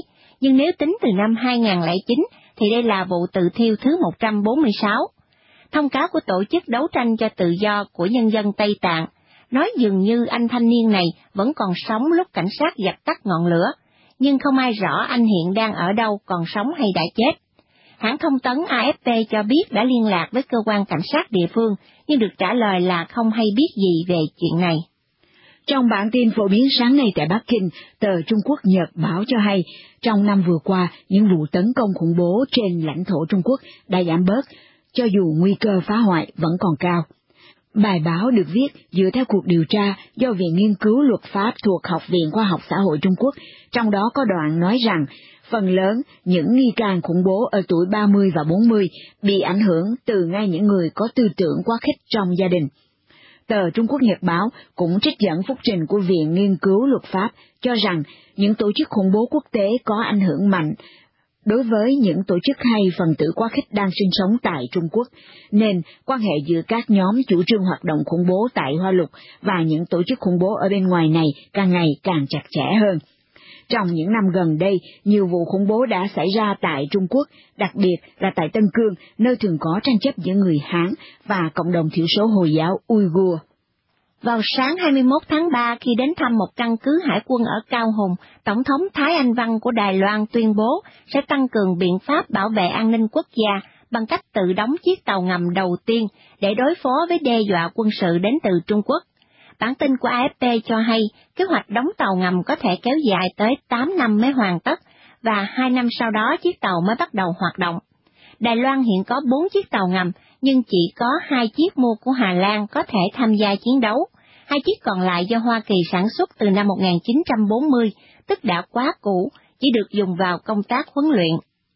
nhưng nếu tính từ năm hai nghìn không trăm lẻ chín thì đây là vụ tự thiêu thứ một trăm bốn mươi sáu. Thông cáo của Tổ chức Đấu tranh cho Tự do của Nhân dân Tây Tạng nói dường như anh thanh niên này vẫn còn sống lúc cảnh sát dập tắt ngọn lửa, nhưng không ai rõ anh hiện đang ở đâu, còn sống hay đã chết. Hãng thông tấn a ép pê cho biết đã liên lạc với cơ quan cảnh sát địa phương, nhưng được trả lời là không hay biết gì về chuyện này. Trong bản tin phổ biến sáng nay tại Bắc Kinh, tờ Trung Quốc Nhật báo cho hay, trong năm vừa qua, những vụ tấn công khủng bố trên lãnh thổ Trung Quốc đã giảm bớt, cho dù nguy cơ phá hoại vẫn còn cao. Bài báo được viết dựa theo cuộc điều tra do Viện Nghiên cứu Luật pháp thuộc Học viện Khoa học Xã hội Trung Quốc, trong đó có đoạn nói rằng phần lớn những nghi can khủng bố ở tuổi ba mươi và bốn mươi bị ảnh hưởng từ ngay những người có tư tưởng quá khích trong gia đình. Tờ Trung Quốc Nhật báo cũng trích dẫn phúc trình của Viện Nghiên cứu Luật pháp cho rằng những tổ chức khủng bố quốc tế có ảnh hưởng mạnh đối với những tổ chức hay phần tử quá khích đang sinh sống tại Trung Quốc, nên quan hệ giữa các nhóm chủ trương hoạt động khủng bố tại Hoa Lục và những tổ chức khủng bố ở bên ngoài này càng ngày càng chặt chẽ hơn. Trong những năm gần đây, nhiều vụ khủng bố đã xảy ra tại Trung Quốc, đặc biệt là tại Tân Cương, nơi thường có tranh chấp giữa người Hán và cộng đồng thiểu số Hồi giáo Uyghur. Vào sáng hai mươi mốt tháng ba, khi đến thăm một căn cứ hải quân ở Cao Hùng, Tổng thống Thái Anh Văn của Đài Loan tuyên bố sẽ tăng cường biện pháp bảo vệ an ninh quốc gia bằng cách tự đóng chiếc tàu ngầm đầu tiên để đối phó với đe dọa quân sự đến từ Trung Quốc. Bản tin của a ép pê cho hay kế hoạch đóng tàu ngầm có thể kéo dài tới tám năm mới hoàn tất, và hai năm sau đó chiếc tàu mới bắt đầu hoạt động. Đài Loan hiện có bốn chiếc tàu ngầm, nhưng chỉ có hai chiếc mua của Hà Lan có thể tham gia chiến đấu. Hai chiếc còn lại do Hoa Kỳ sản xuất từ năm một nghìn chín trăm bốn mươi, tức đã quá cũ, chỉ được dùng vào công tác huấn luyện.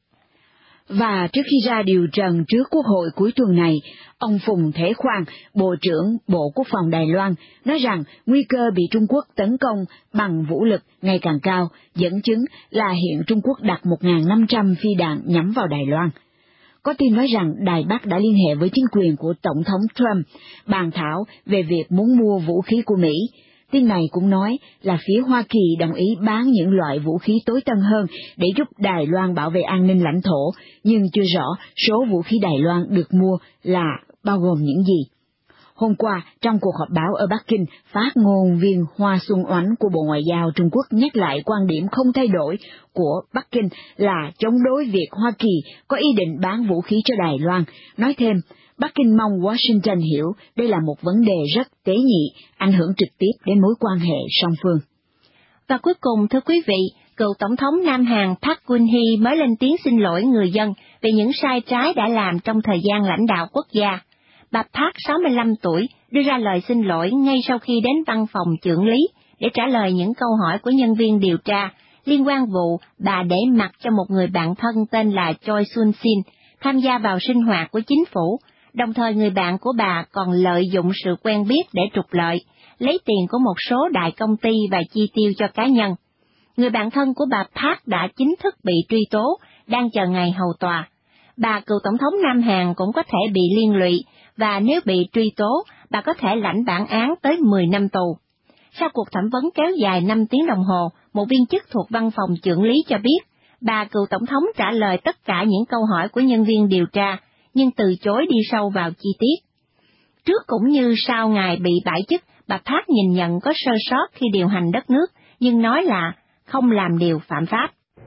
Và trước khi ra điều trần trước Quốc hội cuối tuần này, ông Phùng Thế Khoan, Bộ trưởng Bộ Quốc phòng Đài Loan, nói rằng nguy cơ bị Trung Quốc tấn công bằng vũ lực ngày càng cao, dẫn chứng là hiện Trung Quốc đặt một nghìn năm trăm phi đạn nhắm vào Đài Loan. Có tin nói rằng Đài Bắc đã liên hệ với chính quyền của Tổng thống Trump, bàn thảo về việc muốn mua vũ khí của Mỹ. Tin này cũng nói là phía Hoa Kỳ đồng ý bán những loại vũ khí tối tân hơn để giúp Đài Loan bảo vệ an ninh lãnh thổ, nhưng chưa rõ số vũ khí Đài Loan được mua là bao gồm những gì. Hôm qua, trong cuộc họp báo ở Bắc Kinh, phát ngôn viên Hoa Xuân Oánh của Bộ Ngoại giao Trung Quốc nhắc lại quan điểm không thay đổi của Bắc Kinh là chống đối việc Hoa Kỳ có ý định bán vũ khí cho Đài Loan, nói thêm, Bắc Kinh mong Washington hiểu đây là một vấn đề rất tế nhị, ảnh hưởng trực tiếp đến mối quan hệ song phương. Và cuối cùng, thưa quý vị, cựu Tổng thống Nam Hàn Park Geun-hye mới lên tiếng xin lỗi người dân về những sai trái đã làm trong thời gian lãnh đạo quốc gia. Bà Park, sáu mươi lăm tuổi, đưa ra lời xin lỗi ngay sau khi đến văn phòng chưởng lý để trả lời những câu hỏi của nhân viên điều tra liên quan vụ bà để mặc cho một người bạn thân tên là Choi Soon-sin tham gia vào sinh hoạt của chính phủ, đồng thời người bạn của bà còn lợi dụng sự quen biết để trục lợi, lấy tiền của một số đại công ty và chi tiêu cho cá nhân. Người bạn thân của bà Park đã chính thức bị truy tố, đang chờ ngày hầu tòa. Bà cựu Tổng thống Nam Hàn cũng có thể bị liên lụy, và nếu bị truy tố, bà có thể lãnh bản án tới mười năm tù. Sau cuộc thẩm vấn kéo dài năm tiếng đồng hồ, một viên chức thuộc văn phòng chưởng lý cho biết, bà cựu Tổng thống trả lời tất cả những câu hỏi của nhân viên điều tra, nhưng từ chối đi sâu vào chi tiết. Trước cũng như sau ngày bị bãi chức, bà Park nhìn nhận có sơ sót khi điều hành đất nước, nhưng nói là không làm điều phạm pháp.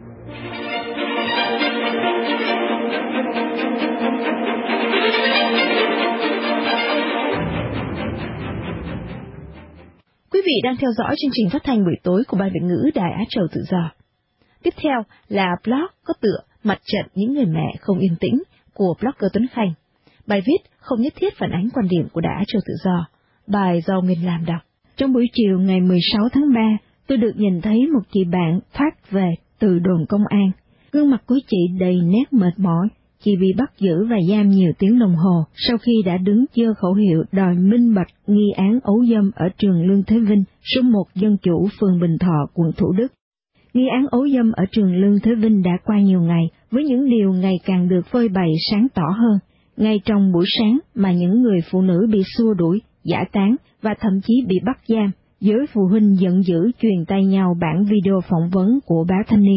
Quý vị đang theo dõi chương trình phát thanh buổi tối của Ban Việt ngữ Đài Á Châu Tự Do. Tiếp theo là blog có tựa Mặt trận những người mẹ không yên tĩnh của blogger Tuấn Khanh. Bài viết không nhất thiết phản ánh quan điểm của Đài Á Châu Tự Do. Bài do Nguyên Lam đọc. Trong buổi chiều ngày mười sáu tháng ba, tôi được nhìn thấy một chị bạn phát về từ đồn công an. Gương mặt của chị đầy nét mệt mỏi. Chị bị bắt giữ và giam nhiều tiếng đồng hồ sau khi đã đứng giơ khẩu hiệu đòi minh bạch nghi án ấu dâm ở trường Lương Thế Vinh, số một Dân Chủ, phường Bình Thọ, quận Thủ Đức. Nghi án ấu dâm ở trường Lương Thế Vinh đã qua nhiều ngày, với những điều ngày càng được phơi bày sáng tỏ hơn. Ngay trong buổi sáng mà những người phụ nữ bị xua đuổi, giải tán và thậm chí bị bắt giam, giới phụ huynh giận dữ truyền tay nhau bản video phỏng vấn của báo Thanh niên.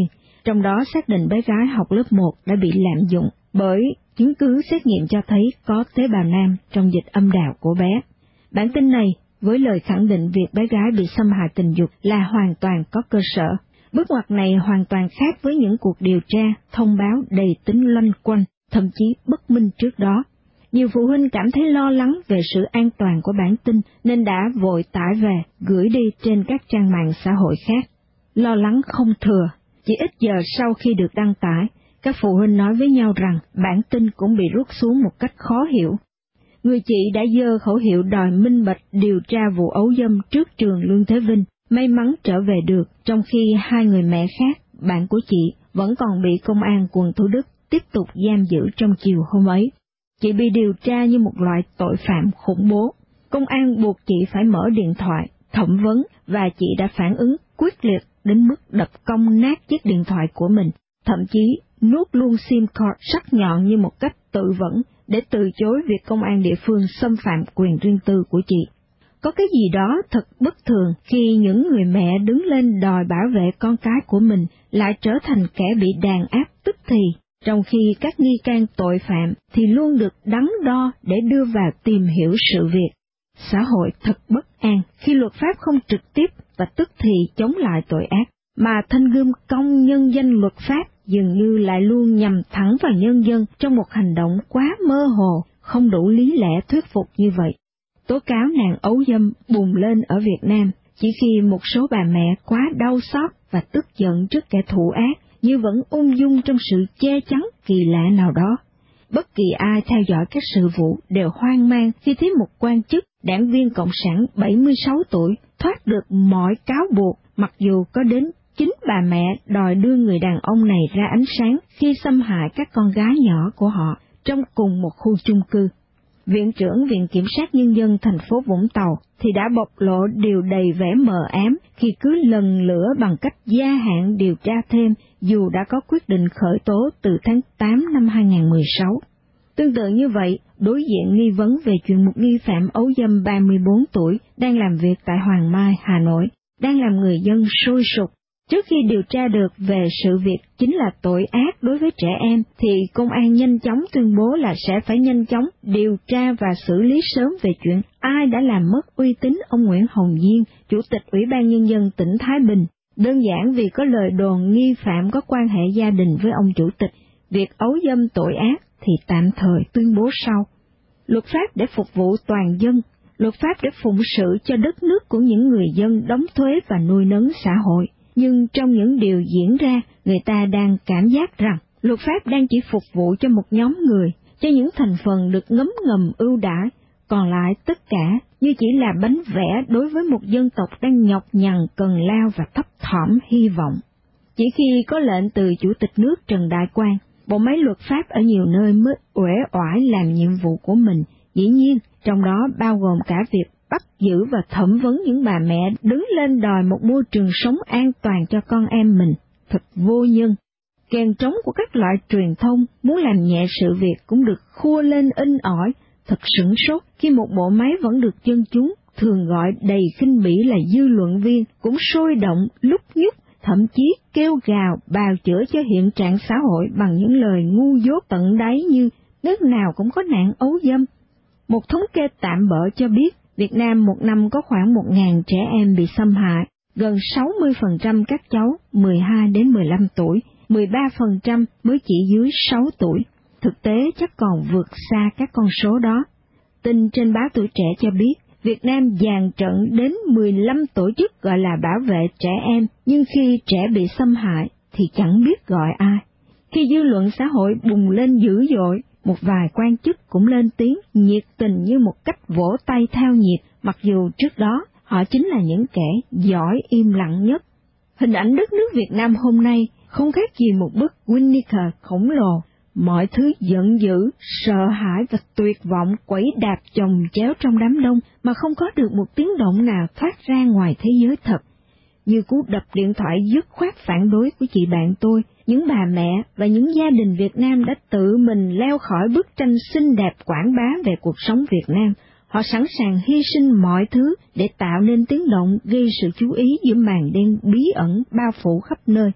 trong đó xác định bé gái học lớp một đã bị lạm dụng bởi chứng cứ xét nghiệm cho thấy có tế bào nam trong dịch âm đạo của bé. Bản tin này, với lời khẳng định việc bé gái bị xâm hại tình dục là hoàn toàn có cơ sở. Bước ngoặt này hoàn toàn khác với những cuộc điều tra, thông báo đầy tính loanh quanh, thậm chí bất minh trước đó. Nhiều phụ huynh cảm thấy lo lắng về sự an toàn của bản tin nên đã vội tải về, gửi đi trên các trang mạng xã hội khác. Lo lắng không thừa, chỉ ít giờ sau khi được đăng tải, các phụ huynh nói với nhau rằng bản tin cũng bị rút xuống một cách khó hiểu. Người chị đã giơ khẩu hiệu đòi minh bạch điều tra vụ ấu dâm trước trường Lương Thế Vinh, may mắn trở về được, trong khi hai người mẹ khác, bạn của chị, vẫn còn bị công an quận Thủ Đức tiếp tục giam giữ trong chiều hôm ấy. Chị bị điều tra như một loại tội phạm khủng bố. Công an buộc chị phải mở điện thoại, thẩm vấn và chị đã phản ứng quyết liệt đến mức đập cong nát chiếc điện thoại của mình, thậm chí nuốt luôn sim card sắc nhọn như một cách tự vẫn để từ chối việc công an địa phương xâm phạm quyền riêng tư của chị. Có cái gì đó thật bất thường khi những người mẹ đứng lên đòi bảo vệ con cái của mình lại trở thành kẻ bị đàn áp tức thì, trong khi các nghi can tội phạm thì luôn được đắn đo để đưa vào tìm hiểu sự việc. Xã hội thật bất an khi luật pháp không trực tiếp và tức thì chống lại tội ác, mà thanh gươm công nhân danh luật pháp dường như lại luôn nhằm thẳng vào nhân dân trong một hành động quá mơ hồ, không đủ lý lẽ thuyết phục như vậy. Tố cáo nạn ấu dâm bùng lên ở Việt Nam chỉ khi một số bà mẹ quá đau xót và tức giận trước kẻ thủ ác như vẫn ung dung trong sự che chắn kỳ lạ nào đó. Bất kỳ ai theo dõi các sự vụ đều hoang mang khi thấy một quan chức, đảng viên Cộng sản bảy mươi sáu tuổi thoát được mọi cáo buộc, mặc dù có đến chính bà mẹ đòi đưa người đàn ông này ra ánh sáng khi xâm hại các con gái nhỏ của họ trong cùng một khu chung cư. Viện trưởng Viện Kiểm sát Nhân dân thành phố Vũng Tàu thì đã bộc lộ điều đầy vẻ mờ ám khi cứ lần lữa bằng cách gia hạn điều tra thêm dù đã có quyết định khởi tố từ tháng tám năm hai nghìn không trăm mười sáu. Tương tự như vậy, đối diện nghi vấn về chuyện một nghi phạm ấu dâm ba mươi bốn tuổi đang làm việc tại Hoàng Mai, Hà Nội, đang làm người dân sôi sục. Trước khi điều tra được về sự việc chính là tội ác đối với trẻ em, thì công an nhanh chóng tuyên bố là sẽ phải nhanh chóng điều tra và xử lý sớm về chuyện ai đã làm mất uy tín ông Nguyễn Hồng Diên, Chủ tịch Ủy ban Nhân dân tỉnh Thái Bình, đơn giản vì có lời đồn nghi phạm có quan hệ gia đình với ông Chủ tịch. Việc ấu dâm tội ác thì tạm thời tuyên bố sau. Luật pháp để phục vụ toàn dân, luật pháp để phụng sự cho đất nước của những người dân đóng thuế và nuôi nấng xã hội. Nhưng trong những điều diễn ra, người ta đang cảm giác rằng luật pháp đang chỉ phục vụ cho một nhóm người, cho những thành phần được ngấm ngầm ưu đãi, còn lại tất cả như chỉ là bánh vẽ đối với một dân tộc đang nhọc nhằn cần lao và thấp thỏm hy vọng. Chỉ khi có lệnh từ Chủ tịch nước Trần Đại Quang, bộ máy luật pháp ở nhiều nơi mới uể oải làm nhiệm vụ của mình, dĩ nhiên trong đó bao gồm cả việc bắt giữ và thẩm vấn những bà mẹ đứng lên đòi một môi trường sống an toàn cho con em mình, thật vô nhân. Kèn trống của các loại truyền thông muốn làm nhẹ sự việc cũng được khua lên in ỏi, thật sửng sốt khi một bộ máy vẫn được dân chúng, thường gọi đầy khinh bỉ là dư luận viên, cũng sôi động, lúc nhúc, thậm chí kêu gào bào chữa cho hiện trạng xã hội bằng những lời ngu dốt tận đáy như nước nào cũng có nạn ấu dâm. Một thống kê tạm bợ cho biết, Việt Nam một năm có khoảng một nghìn trẻ em bị xâm hại, gần sáu mươi phần trăm các cháu mười hai đến mười lăm tuổi, mười ba phần trăm mới chỉ dưới sáu tuổi. Thực tế chắc còn vượt xa các con số đó. Tin trên báo Tuổi Trẻ cho biết, Việt Nam dàn trận đến mười lăm tổ chức gọi là bảo vệ trẻ em, nhưng khi trẻ bị xâm hại thì chẳng biết gọi ai. Khi dư luận xã hội bùng lên dữ dội, một vài quan chức cũng lên tiếng nhiệt tình như một cách vỗ tay theo nhịp, mặc dù trước đó họ chính là những kẻ giỏi im lặng nhất. Hình ảnh đất nước Việt Nam hôm nay không khác gì một bức Guernica khổng lồ, mọi thứ giận dữ, sợ hãi và tuyệt vọng quẩy đạp chồng chéo trong đám đông mà không có được một tiếng động nào thoát ra ngoài thế giới thật. Như cú đập điện thoại dứt khoát phản đối của chị bạn tôi, những bà mẹ và những gia đình Việt Nam đã tự mình leo khỏi bức tranh xinh đẹp quảng bá về cuộc sống Việt Nam. Họ sẵn sàng hy sinh mọi thứ để tạo nên tiếng động gây sự chú ý giữa màn đen bí ẩn bao phủ khắp nơi.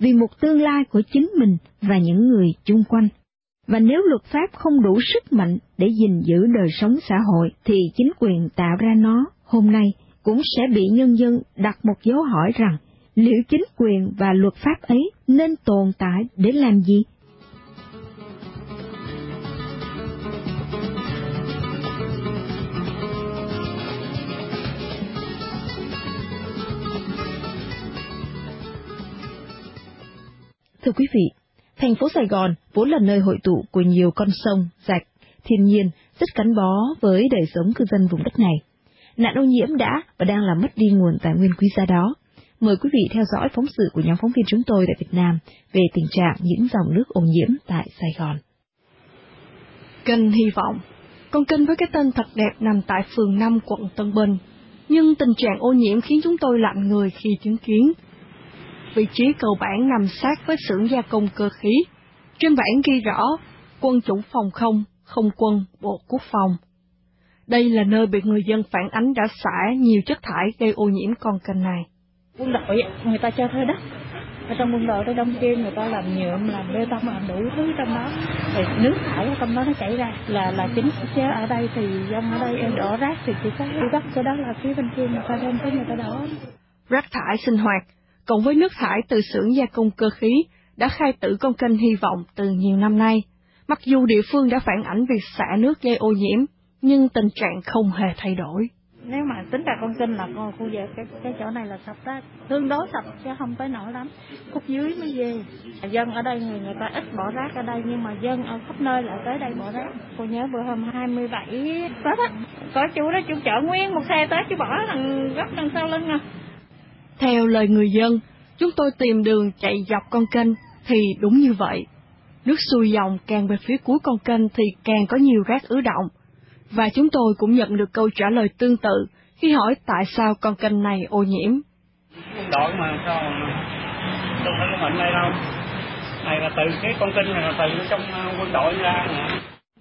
vì một tương lai của chính mình và những người chung quanh. Và nếu luật pháp không đủ sức mạnh để gìn giữ đời sống xã hội, thì chính quyền tạo ra nó hôm nay cũng sẽ bị nhân dân đặt một dấu hỏi rằng liệu chính quyền và luật pháp ấy nên tồn tại để làm gì? Thưa quý vị, thành phố Sài Gòn vốn là nơi hội tụ của nhiều con sông, rạch, thiên nhiên rất gắn bó với đời sống cư dân vùng đất này. Nạn ô nhiễm đã và đang làm mất đi nguồn tài nguyên quý giá đó. Mời quý vị theo dõi phóng sự của nhóm phóng viên chúng tôi tại Việt Nam về tình trạng những dòng nước ô nhiễm tại Sài Gòn. Kênh Hy Vọng, con kênh với cái tên thật đẹp nằm tại phường năm quận Tân Bình, nhưng tình trạng ô nhiễm khiến chúng tôi lạnh người khi chứng kiến. Vị trí cầu bản nằm sát với xưởng gia công cơ khí. Trên bảng ghi rõ quân chủng phòng không, không quân, Bộ Quốc phòng. Đây là nơi bị người dân phản ánh đã xả nhiều chất thải gây ô nhiễm con kênh này. Quân đội người ta cho thuê đất, ở trong quân đội tới Đông Kiên người ta làm nhựa, làm bê tông, làm đủ thứ trong đó. Thì nước thải ở trong đó nó chảy ra là là chính chứ ở đây thì dân ở đây em đổ rác thì chỉ có đi bắt cái đó là phía bên kia người ta đem tới người ta đổ. Rác thải sinh hoạt cộng với nước thải từ xưởng gia công cơ khí đã khai tử con kênh Hy Vọng từ nhiều năm nay. Mặc dù địa phương đã phản ảnh việc xả nước gây ô nhiễm, nhưng tình trạng không hề thay đổi. Nếu mà tính ra con kênh là con khu vực cái, cái chỗ này là sập đó, tương đối sập chứ không tới nổi lắm. Khúc dưới mới ghê. Dân ở đây người người ta ít bỏ rác ở đây, nhưng mà dân ở khắp nơi lại tới đây bỏ rác. Cô nhớ bữa hôm hai mươi bảy Tết á, có chú đó chú chở nguyên một xe tới chú bỏ đằng góc đằng sau lưng à. Theo lời người dân, chúng tôi tìm đường chạy dọc con kênh thì đúng như vậy. Nước xuôi dòng càng về phía cuối con kênh thì càng có nhiều rác ứ động. Và chúng tôi cũng nhận được câu trả lời tương tự khi hỏi tại sao con kênh này ô nhiễm. Quân đội mà sao đâu phải có mệnh đây đâu. Này là từ cái con kênh này là từ trong quân đội ra nè.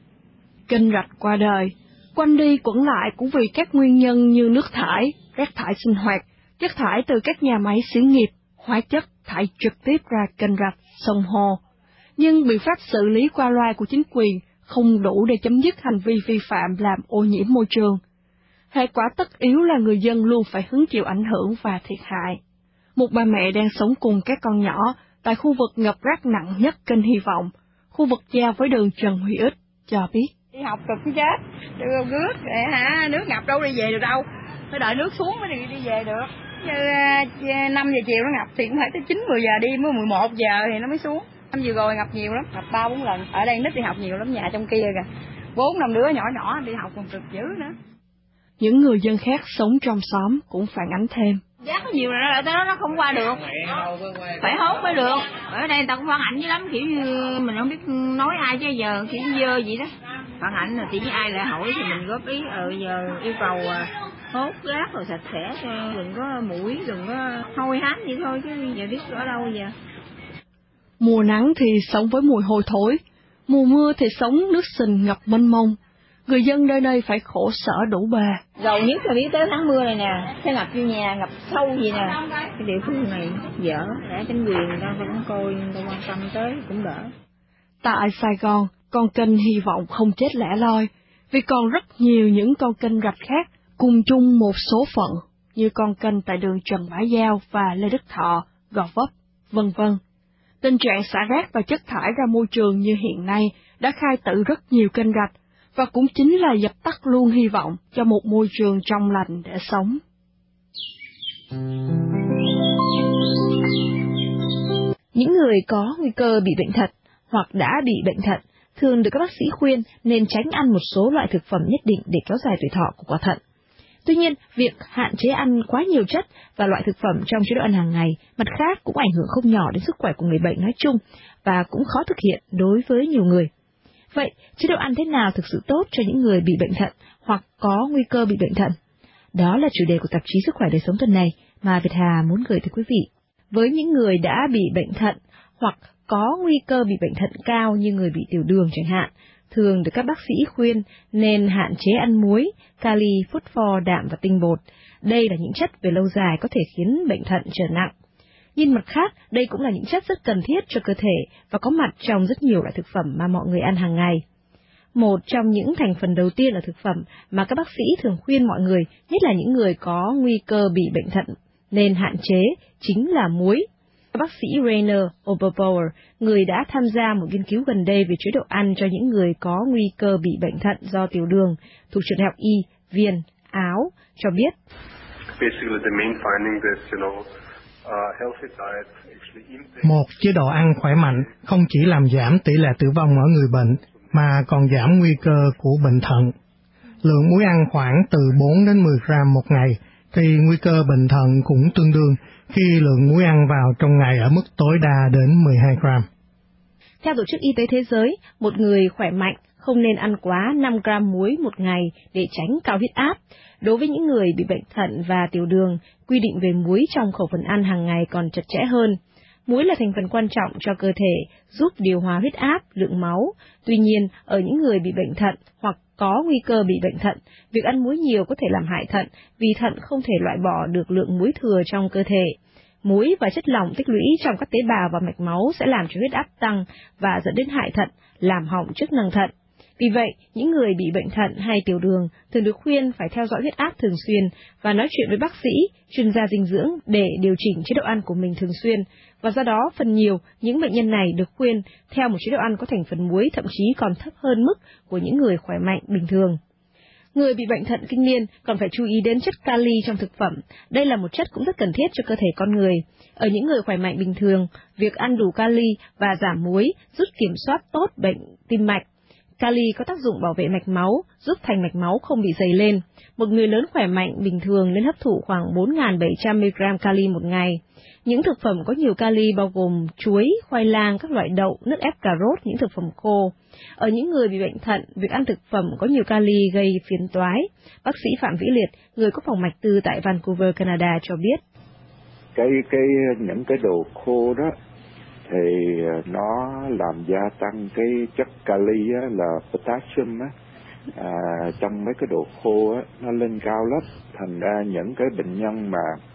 Kênh rạch qua đời, quanh đi quẩn lại cũng vì các nguyên nhân như nước thải, rác thải sinh hoạt, chất thải từ các nhà máy xí nghiệp, hóa chất thải trực tiếp ra kênh rạch, sông hồ. Nhưng biện pháp xử lý qua loa của chính quyền không đủ để chấm dứt hành vi vi phạm làm ô nhiễm môi trường. Hệ quả tất yếu là người dân luôn phải hứng chịu ảnh hưởng và thiệt hại. Một bà mẹ đang sống cùng các con nhỏ tại khu vực ngập rác nặng nhất kênh Hy Vọng, khu vực giao với đường Trần Huy Ích, cho biết. Đi học cực chứ chết, đưa rước, hả, nước ngập đâu đi về được đâu, phải đợi nước xuống mới đi, đi về được. Như năm giờ chiều nó ngập thì cũng phải tới chín mười giờ đi, mới mười một giờ thì nó mới xuống. Năm vừa rồi ngập nhiều lắm, ngập ba bốn lần. Ở đây nít đi học nhiều lắm, nhà trong kia kìa. Bốn năm đứa nhỏ nhỏ đi học còn cực dữ nữa. Những người dân khác sống trong xóm cũng phản ánh thêm. Rác có nhiều rồi, tới đó nó không qua được. Phải hốt mới được. Ở đây người ta cũng phản ảnh dữ lắm, kiểu như mình không biết nói ai chứ giờ kiểu dơ vậy đó. Phản ảnh là chỉ với ai lại hỏi thì mình góp ý, ờ giờ yêu cầu hốt rác rồi sạch sẽ, đừng có muỗi, đừng có hôi hám vậy thôi chứ giờ biết ở đâu giờ. Mùa nắng thì sống với mùi hôi thối, mùa mưa thì sống nước sình ngập mênh mông. Người dân nơi đây phải khổ sở đủ bề. Dầu nhất là biết tới tháng mưa này nè, sẽ ngập vô nhà, ngập sâu gì nè. Cái địa phương này dở, để chính quyền người ta cũng coi, người ta quan tâm tới cũng đỡ. Tại Sài Gòn, con kênh Hy Vọng không chết lẻ loi, vì còn rất nhiều những con kênh rạch khác cùng chung một số phận, như con kênh tại đường Trần Bá Giao và Lê Đức Thọ, Gò Vấp, vân vân. Tình trạng xả rác và chất thải ra môi trường như hiện nay đã khai tử rất nhiều kênh rạch, và cũng chính là dập tắt luôn hy vọng cho một môi trường trong lành để sống. Những người có nguy cơ bị bệnh thận hoặc đã bị bệnh thận thường được các bác sĩ khuyên nên tránh ăn một số loại thực phẩm nhất định để kéo dài tuổi thọ của quả thận. Tuy nhiên, việc hạn chế ăn quá nhiều chất và loại thực phẩm trong chế độ ăn hàng ngày, mặt khác cũng ảnh hưởng không nhỏ đến sức khỏe của người bệnh nói chung và cũng khó thực hiện đối với nhiều người. Vậy, chế độ ăn thế nào thực sự tốt cho những người bị bệnh thận hoặc có nguy cơ bị bệnh thận? Đó là chủ đề của tạp chí Sức khỏe đời sống tuần này mà Việt Hà muốn gửi tới quý vị. Với những người đã bị bệnh thận hoặc có nguy cơ bị bệnh thận cao như người bị tiểu đường chẳng hạn, thường được các bác sĩ khuyên nên hạn chế ăn muối, kali, phốt pho, đạm và tinh bột. Đây là những chất về lâu dài có thể khiến bệnh thận trở nặng. Nhưng mặt khác, đây cũng là những chất rất cần thiết cho cơ thể và có mặt trong rất nhiều loại thực phẩm mà mọi người ăn hàng ngày. Một trong những thành phần đầu tiên ở thực phẩm mà các bác sĩ thường khuyên mọi người, nhất là những người có nguy cơ bị bệnh thận, nên hạn chế chính là muối. Bác sĩ Rainer Oberbauer, người đã tham gia một nghiên cứu gần đây về chế độ ăn cho những người có nguy cơ bị bệnh thận do tiểu đường, thuộc trường đại học Y, Viên, Áo, cho biết. Một chế độ ăn khỏe mạnh không chỉ làm giảm tỷ lệ tử vong ở người bệnh, mà còn giảm nguy cơ của bệnh thận. Lượng muối ăn khoảng từ bốn đến mười gram một ngày, thì nguy cơ bệnh thận cũng tương đương khi lượng muối ăn vào trong ngày ở mức tối đa đến mười hai gram. Theo Tổ chức Y tế Thế giới, một người khỏe mạnh không nên ăn quá năm gram muối một ngày để tránh cao huyết áp. Đối với những người bị bệnh thận và tiểu đường, quy định về muối trong khẩu phần ăn hàng ngày còn chặt chẽ hơn. Muối là thành phần quan trọng cho cơ thể, giúp điều hòa huyết áp, lượng máu. Tuy nhiên, ở những người bị bệnh thận hoặc có nguy cơ bị bệnh thận, việc ăn muối nhiều có thể làm hại thận vì thận không thể loại bỏ được lượng muối thừa trong cơ thể. Muối và chất lỏng tích lũy trong các tế bào và mạch máu sẽ làm cho huyết áp tăng và dẫn đến hại thận, làm hỏng chức năng thận. Vì vậy, những người bị bệnh thận hay tiểu đường thường được khuyên phải theo dõi huyết áp thường xuyên và nói chuyện với bác sĩ, chuyên gia dinh dưỡng để điều chỉnh chế độ ăn của mình thường xuyên. Và do đó, phần nhiều, những bệnh nhân này được khuyên theo một chế độ ăn có thành phần muối thậm chí còn thấp hơn mức của những người khỏe mạnh bình thường. Người bị bệnh thận kinh niên còn phải chú ý đến chất kali trong thực phẩm. Đây là một chất cũng rất cần thiết cho cơ thể con người. Ở những người khỏe mạnh bình thường, việc ăn đủ kali và giảm muối giúp kiểm soát tốt bệnh tim mạch. Kali có tác dụng bảo vệ mạch máu, giúp thành mạch máu không bị dày lên. Một người lớn khỏe mạnh bình thường nên hấp thụ khoảng bốn nghìn bảy trăm mi-li-gam kali một ngày. Những thực phẩm có nhiều kali bao gồm chuối, khoai lang, các loại đậu, nước ép cà rốt, những thực phẩm khô. Ở những người bị bệnh thận, việc ăn thực phẩm có nhiều kali gây phiền toái. Bác sĩ Phạm Vĩ Liệt, người có phòng mạch tư tại Vancouver, Canada cho biết. Cái cái những cái đồ khô đó thì nó làm gia tăng cái chất kali á, là potassium á, à, trong mấy cái đồ khô á, nó lên cao lắm. Thành ra những cái bệnh nhân mà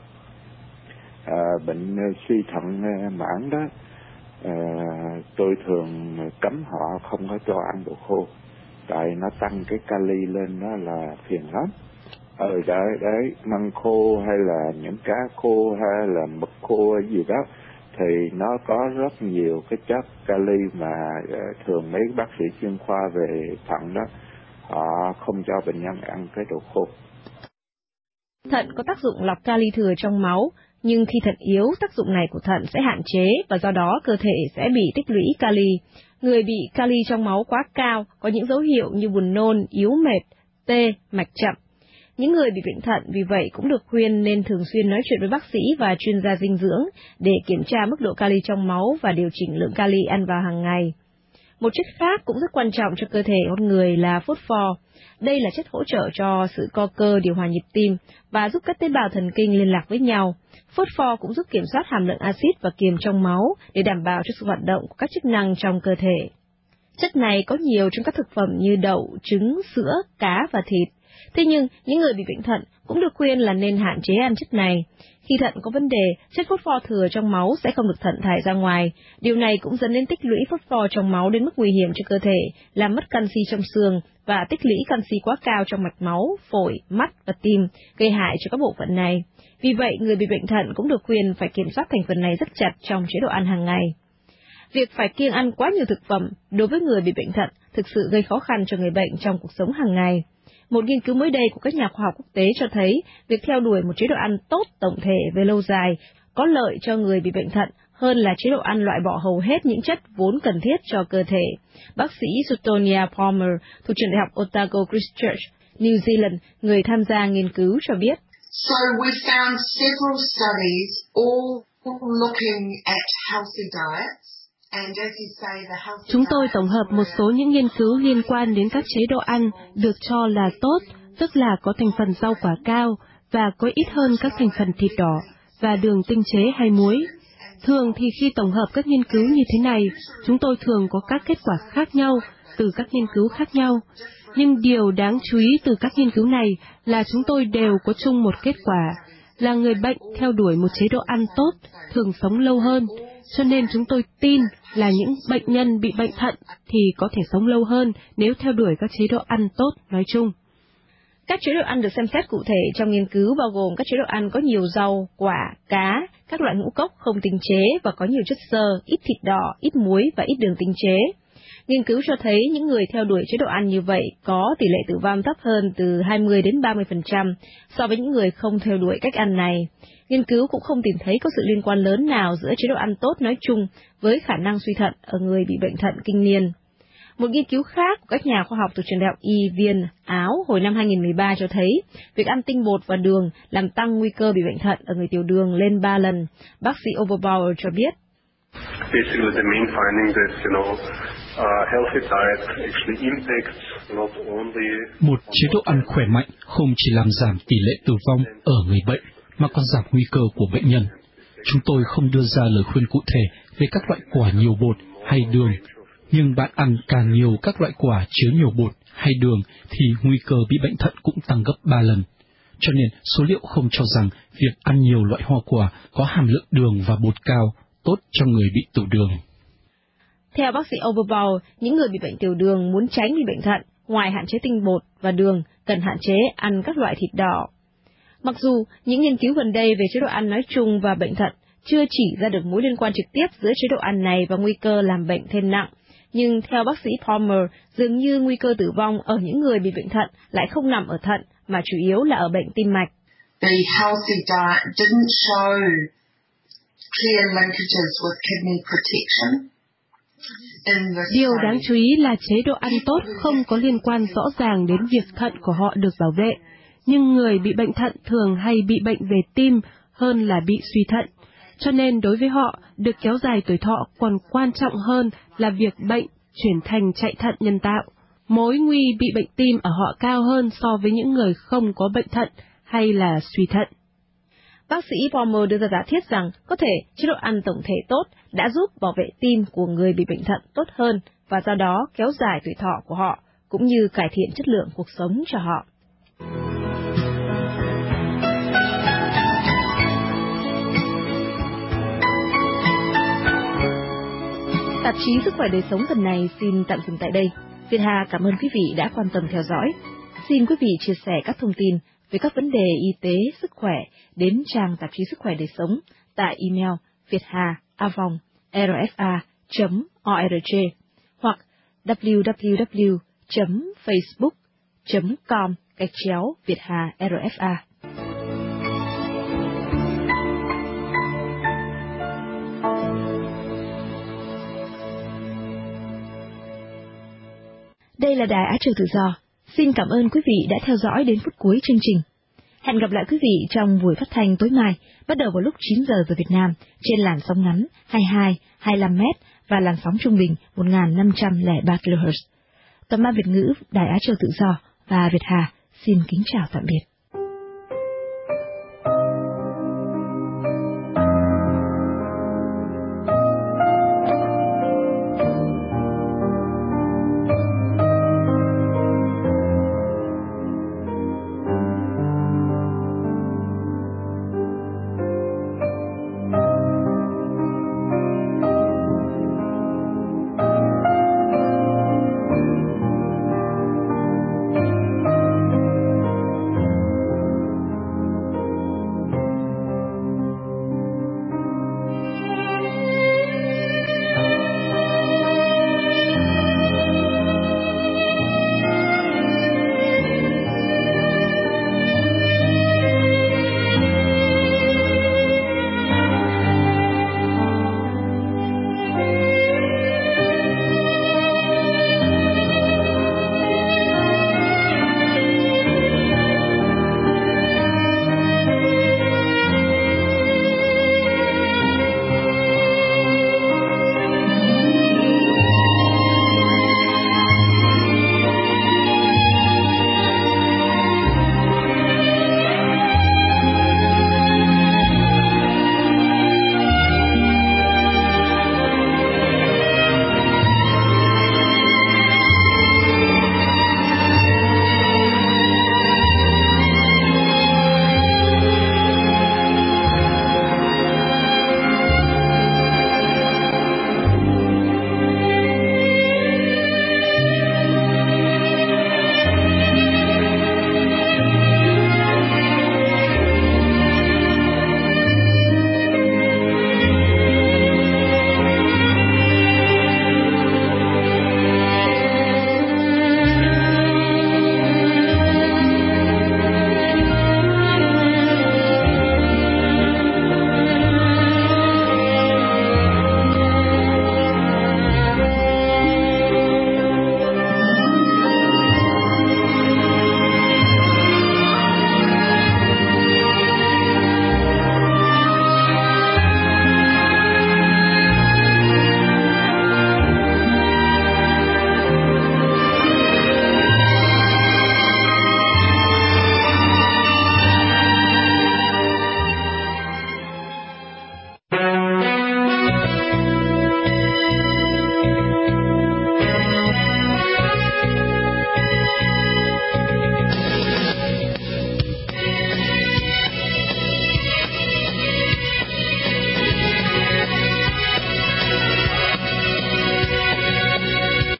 à, bệnh suy thận mãn đó, à, tôi thường cấm họ không có cho ăn đồ khô, tại nó tăng cái kali lên, đó là phiền lắm. Ở ừ, đấy, đấy, măng khô hay là những cá khô hay là mực khô gì đó, thì nó có rất nhiều cái chất kali mà thường mấy bác sĩ chuyên khoa về thận đó, họ không cho bệnh nhân ăn cái đồ khô. Thận có tác dụng lọc kali thừa trong máu, nhưng khi thận yếu, tác dụng này của thận sẽ hạn chế và do đó cơ thể sẽ bị tích lũy kali. Người bị kali trong máu quá cao có những dấu hiệu như buồn nôn, yếu mệt, tê, mạch chậm. Những người bị bệnh thận vì vậy cũng được khuyên nên thường xuyên nói chuyện với bác sĩ và chuyên gia dinh dưỡng để kiểm tra mức độ kali trong máu và điều chỉnh lượng kali ăn vào hàng ngày. Một chất khác cũng rất quan trọng cho cơ thể con người là phosphor. Đây là chất hỗ trợ cho sự co cơ, điều hòa nhịp tim và giúp các tế bào thần kinh liên lạc với nhau. Phosphor cũng giúp kiểm soát hàm lượng axit và kiềm trong máu để đảm bảo cho sự hoạt động của các chức năng trong cơ thể. Chất này có nhiều trong các thực phẩm như đậu, trứng, sữa, cá và thịt. Thế nhưng, những người bị bệnh thận cũng được khuyên là nên hạn chế ăn chất này. Khi thận có vấn đề, chất phosphor thừa trong máu sẽ không được thận thải ra ngoài. Điều này cũng dẫn đến tích lũy phosphor trong máu đến mức nguy hiểm cho cơ thể, làm mất canxi trong xương và tích lũy canxi quá cao trong mạch máu, phổi, mắt và tim, gây hại cho các bộ phận này. Vì vậy, người bị bệnh thận cũng được khuyên phải kiểm soát thành phần này rất chặt trong chế độ ăn hàng ngày. Việc phải kiêng ăn quá nhiều thực phẩm đối với người bị bệnh thận thực sự gây khó khăn cho người bệnh trong cuộc sống hàng ngày. Một nghiên cứu mới đây của các nhà khoa học quốc tế cho thấy việc theo đuổi một chế độ ăn tốt tổng thể về lâu dài có lợi cho người bị bệnh thận hơn là chế độ ăn loại bỏ hầu hết những chất vốn cần thiết cho cơ thể. Bác sĩ Sutonia Palmer thuộc trường đại học Otago Christchurch, New Zealand, người tham gia nghiên cứu cho biết. So we found several studies all looking at healthy diets. Chúng tôi tổng hợp một số những nghiên cứu liên quan đến các chế độ ăn được cho là tốt, tức là có thành phần rau quả cao và có ít hơn các thành phần thịt đỏ và đường tinh chế hay muối. Thường thì khi tổng hợp các nghiên cứu như thế này, chúng tôi thường có các kết quả khác nhau từ các nghiên cứu khác nhau. Nhưng điều đáng chú ý từ các nghiên cứu này là chúng tôi đều có chung một kết quả, là người bệnh theo đuổi một chế độ ăn tốt thường sống lâu hơn, cho nên chúng tôi tin là những bệnh nhân bị bệnh thận thì có thể sống lâu hơn nếu theo đuổi các chế độ ăn tốt nói chung. Các chế độ ăn được xem xét cụ thể trong nghiên cứu bao gồm các chế độ ăn có nhiều rau, quả, cá, các loại ngũ cốc không tinh chế và có nhiều chất xơ, ít thịt đỏ, ít muối và ít đường tinh chế. Nghiên cứu cho thấy những người theo đuổi chế độ ăn như vậy có tỷ lệ tử vong thấp hơn từ hai mươi đến ba mươi phần trăm so với những người không theo đuổi cách ăn này. Nghiên cứu cũng không tìm thấy có sự liên quan lớn nào giữa chế độ ăn tốt nói chung với khả năng suy thận ở người bị bệnh thận kinh niên. Một nghiên cứu khác của các nhà khoa học từ trường đại học Y Viên, Áo hồi năm hai nghìn không trăm mười ba cho thấy việc ăn tinh bột và đường làm tăng nguy cơ bị bệnh thận ở người tiểu đường lên ba lần. Bác sĩ Overbauer cho biết. Basically the main finding that, you know, uh, healthy diet actually impacts not only... Một chế độ ăn khỏe mạnh không chỉ làm giảm tỷ lệ tử vong ở người bệnh, mà còn giảm nguy cơ của bệnh nhân. Chúng tôi không đưa ra lời khuyên cụ thể về các loại quả nhiều bột hay đường, nhưng bạn ăn càng nhiều các loại quả chứa nhiều bột hay đường thì nguy cơ bị bệnh thận cũng tăng gấp ba lần. Cho nên số liệu không cho rằng việc ăn nhiều loại hoa quả có hàm lượng đường và bột cao tốt cho người bị tiểu đường. Theo bác sĩ Overbauer, những người bị bệnh tiểu đường muốn tránh bị bệnh thận, ngoài hạn chế tinh bột và đường, cần hạn chế ăn các loại thịt đỏ. Mặc dù những nghiên cứu gần đây về chế độ ăn nói chung và bệnh thận chưa chỉ ra được mối liên quan trực tiếp giữa chế độ ăn này và nguy cơ làm bệnh thêm nặng, nhưng theo bác sĩ Palmer, dường như nguy cơ tử vong ở những người bị bệnh thận lại không nằm ở thận, mà chủ yếu là ở bệnh tim mạch. The healthy diet didn't show clear linkages with kidney protection. Điều đáng chú ý là chế độ ăn tốt không có liên quan rõ ràng đến việc thận của họ được bảo vệ, nhưng người bị bệnh thận thường hay bị bệnh về tim hơn là bị suy thận. Cho nên đối với họ, được kéo dài tuổi thọ còn quan trọng hơn là việc bệnh chuyển thành chạy thận nhân tạo. Mối nguy bị bệnh tim ở họ cao hơn so với những người không có bệnh thận hay là suy thận. Bác sĩ Palmer đưa ra giả thiết rằng có thể chế độ ăn tổng thể tốt đã giúp bảo vệ tim của người bị bệnh thận tốt hơn và do đó kéo dài tuổi thọ của họ, cũng như cải thiện chất lượng cuộc sống cho họ. Tạp chí Sức khỏe đời sống tuần này xin tạm dừng tại đây. Việt Hà cảm ơn quý vị đã quan tâm theo dõi. Xin quý vị chia sẻ các thông tin về các vấn đề y tế, sức khỏe đến trang tạp chí Sức khỏe đời sống tại email vietha@rfa chấm org hoặc w w w chấm facebook chấm com gạch chéo vietha rfa. Đây là Đài Á Châu Tự Do. Xin cảm ơn quý vị đã theo dõi đến phút cuối chương trình. Hẹn gặp lại quý vị trong buổi phát thanh tối mai, bắt đầu vào lúc chín giờ giờ Việt Nam, trên làn sóng ngắn hai mươi hai, hai mươi lăm mét và làn sóng trung bình một nghìn năm trăm lẻ ba ki lô héc. Toàn ban Việt ngữ Đài Á Châu Tự Do và Việt Hà xin kính chào tạm biệt.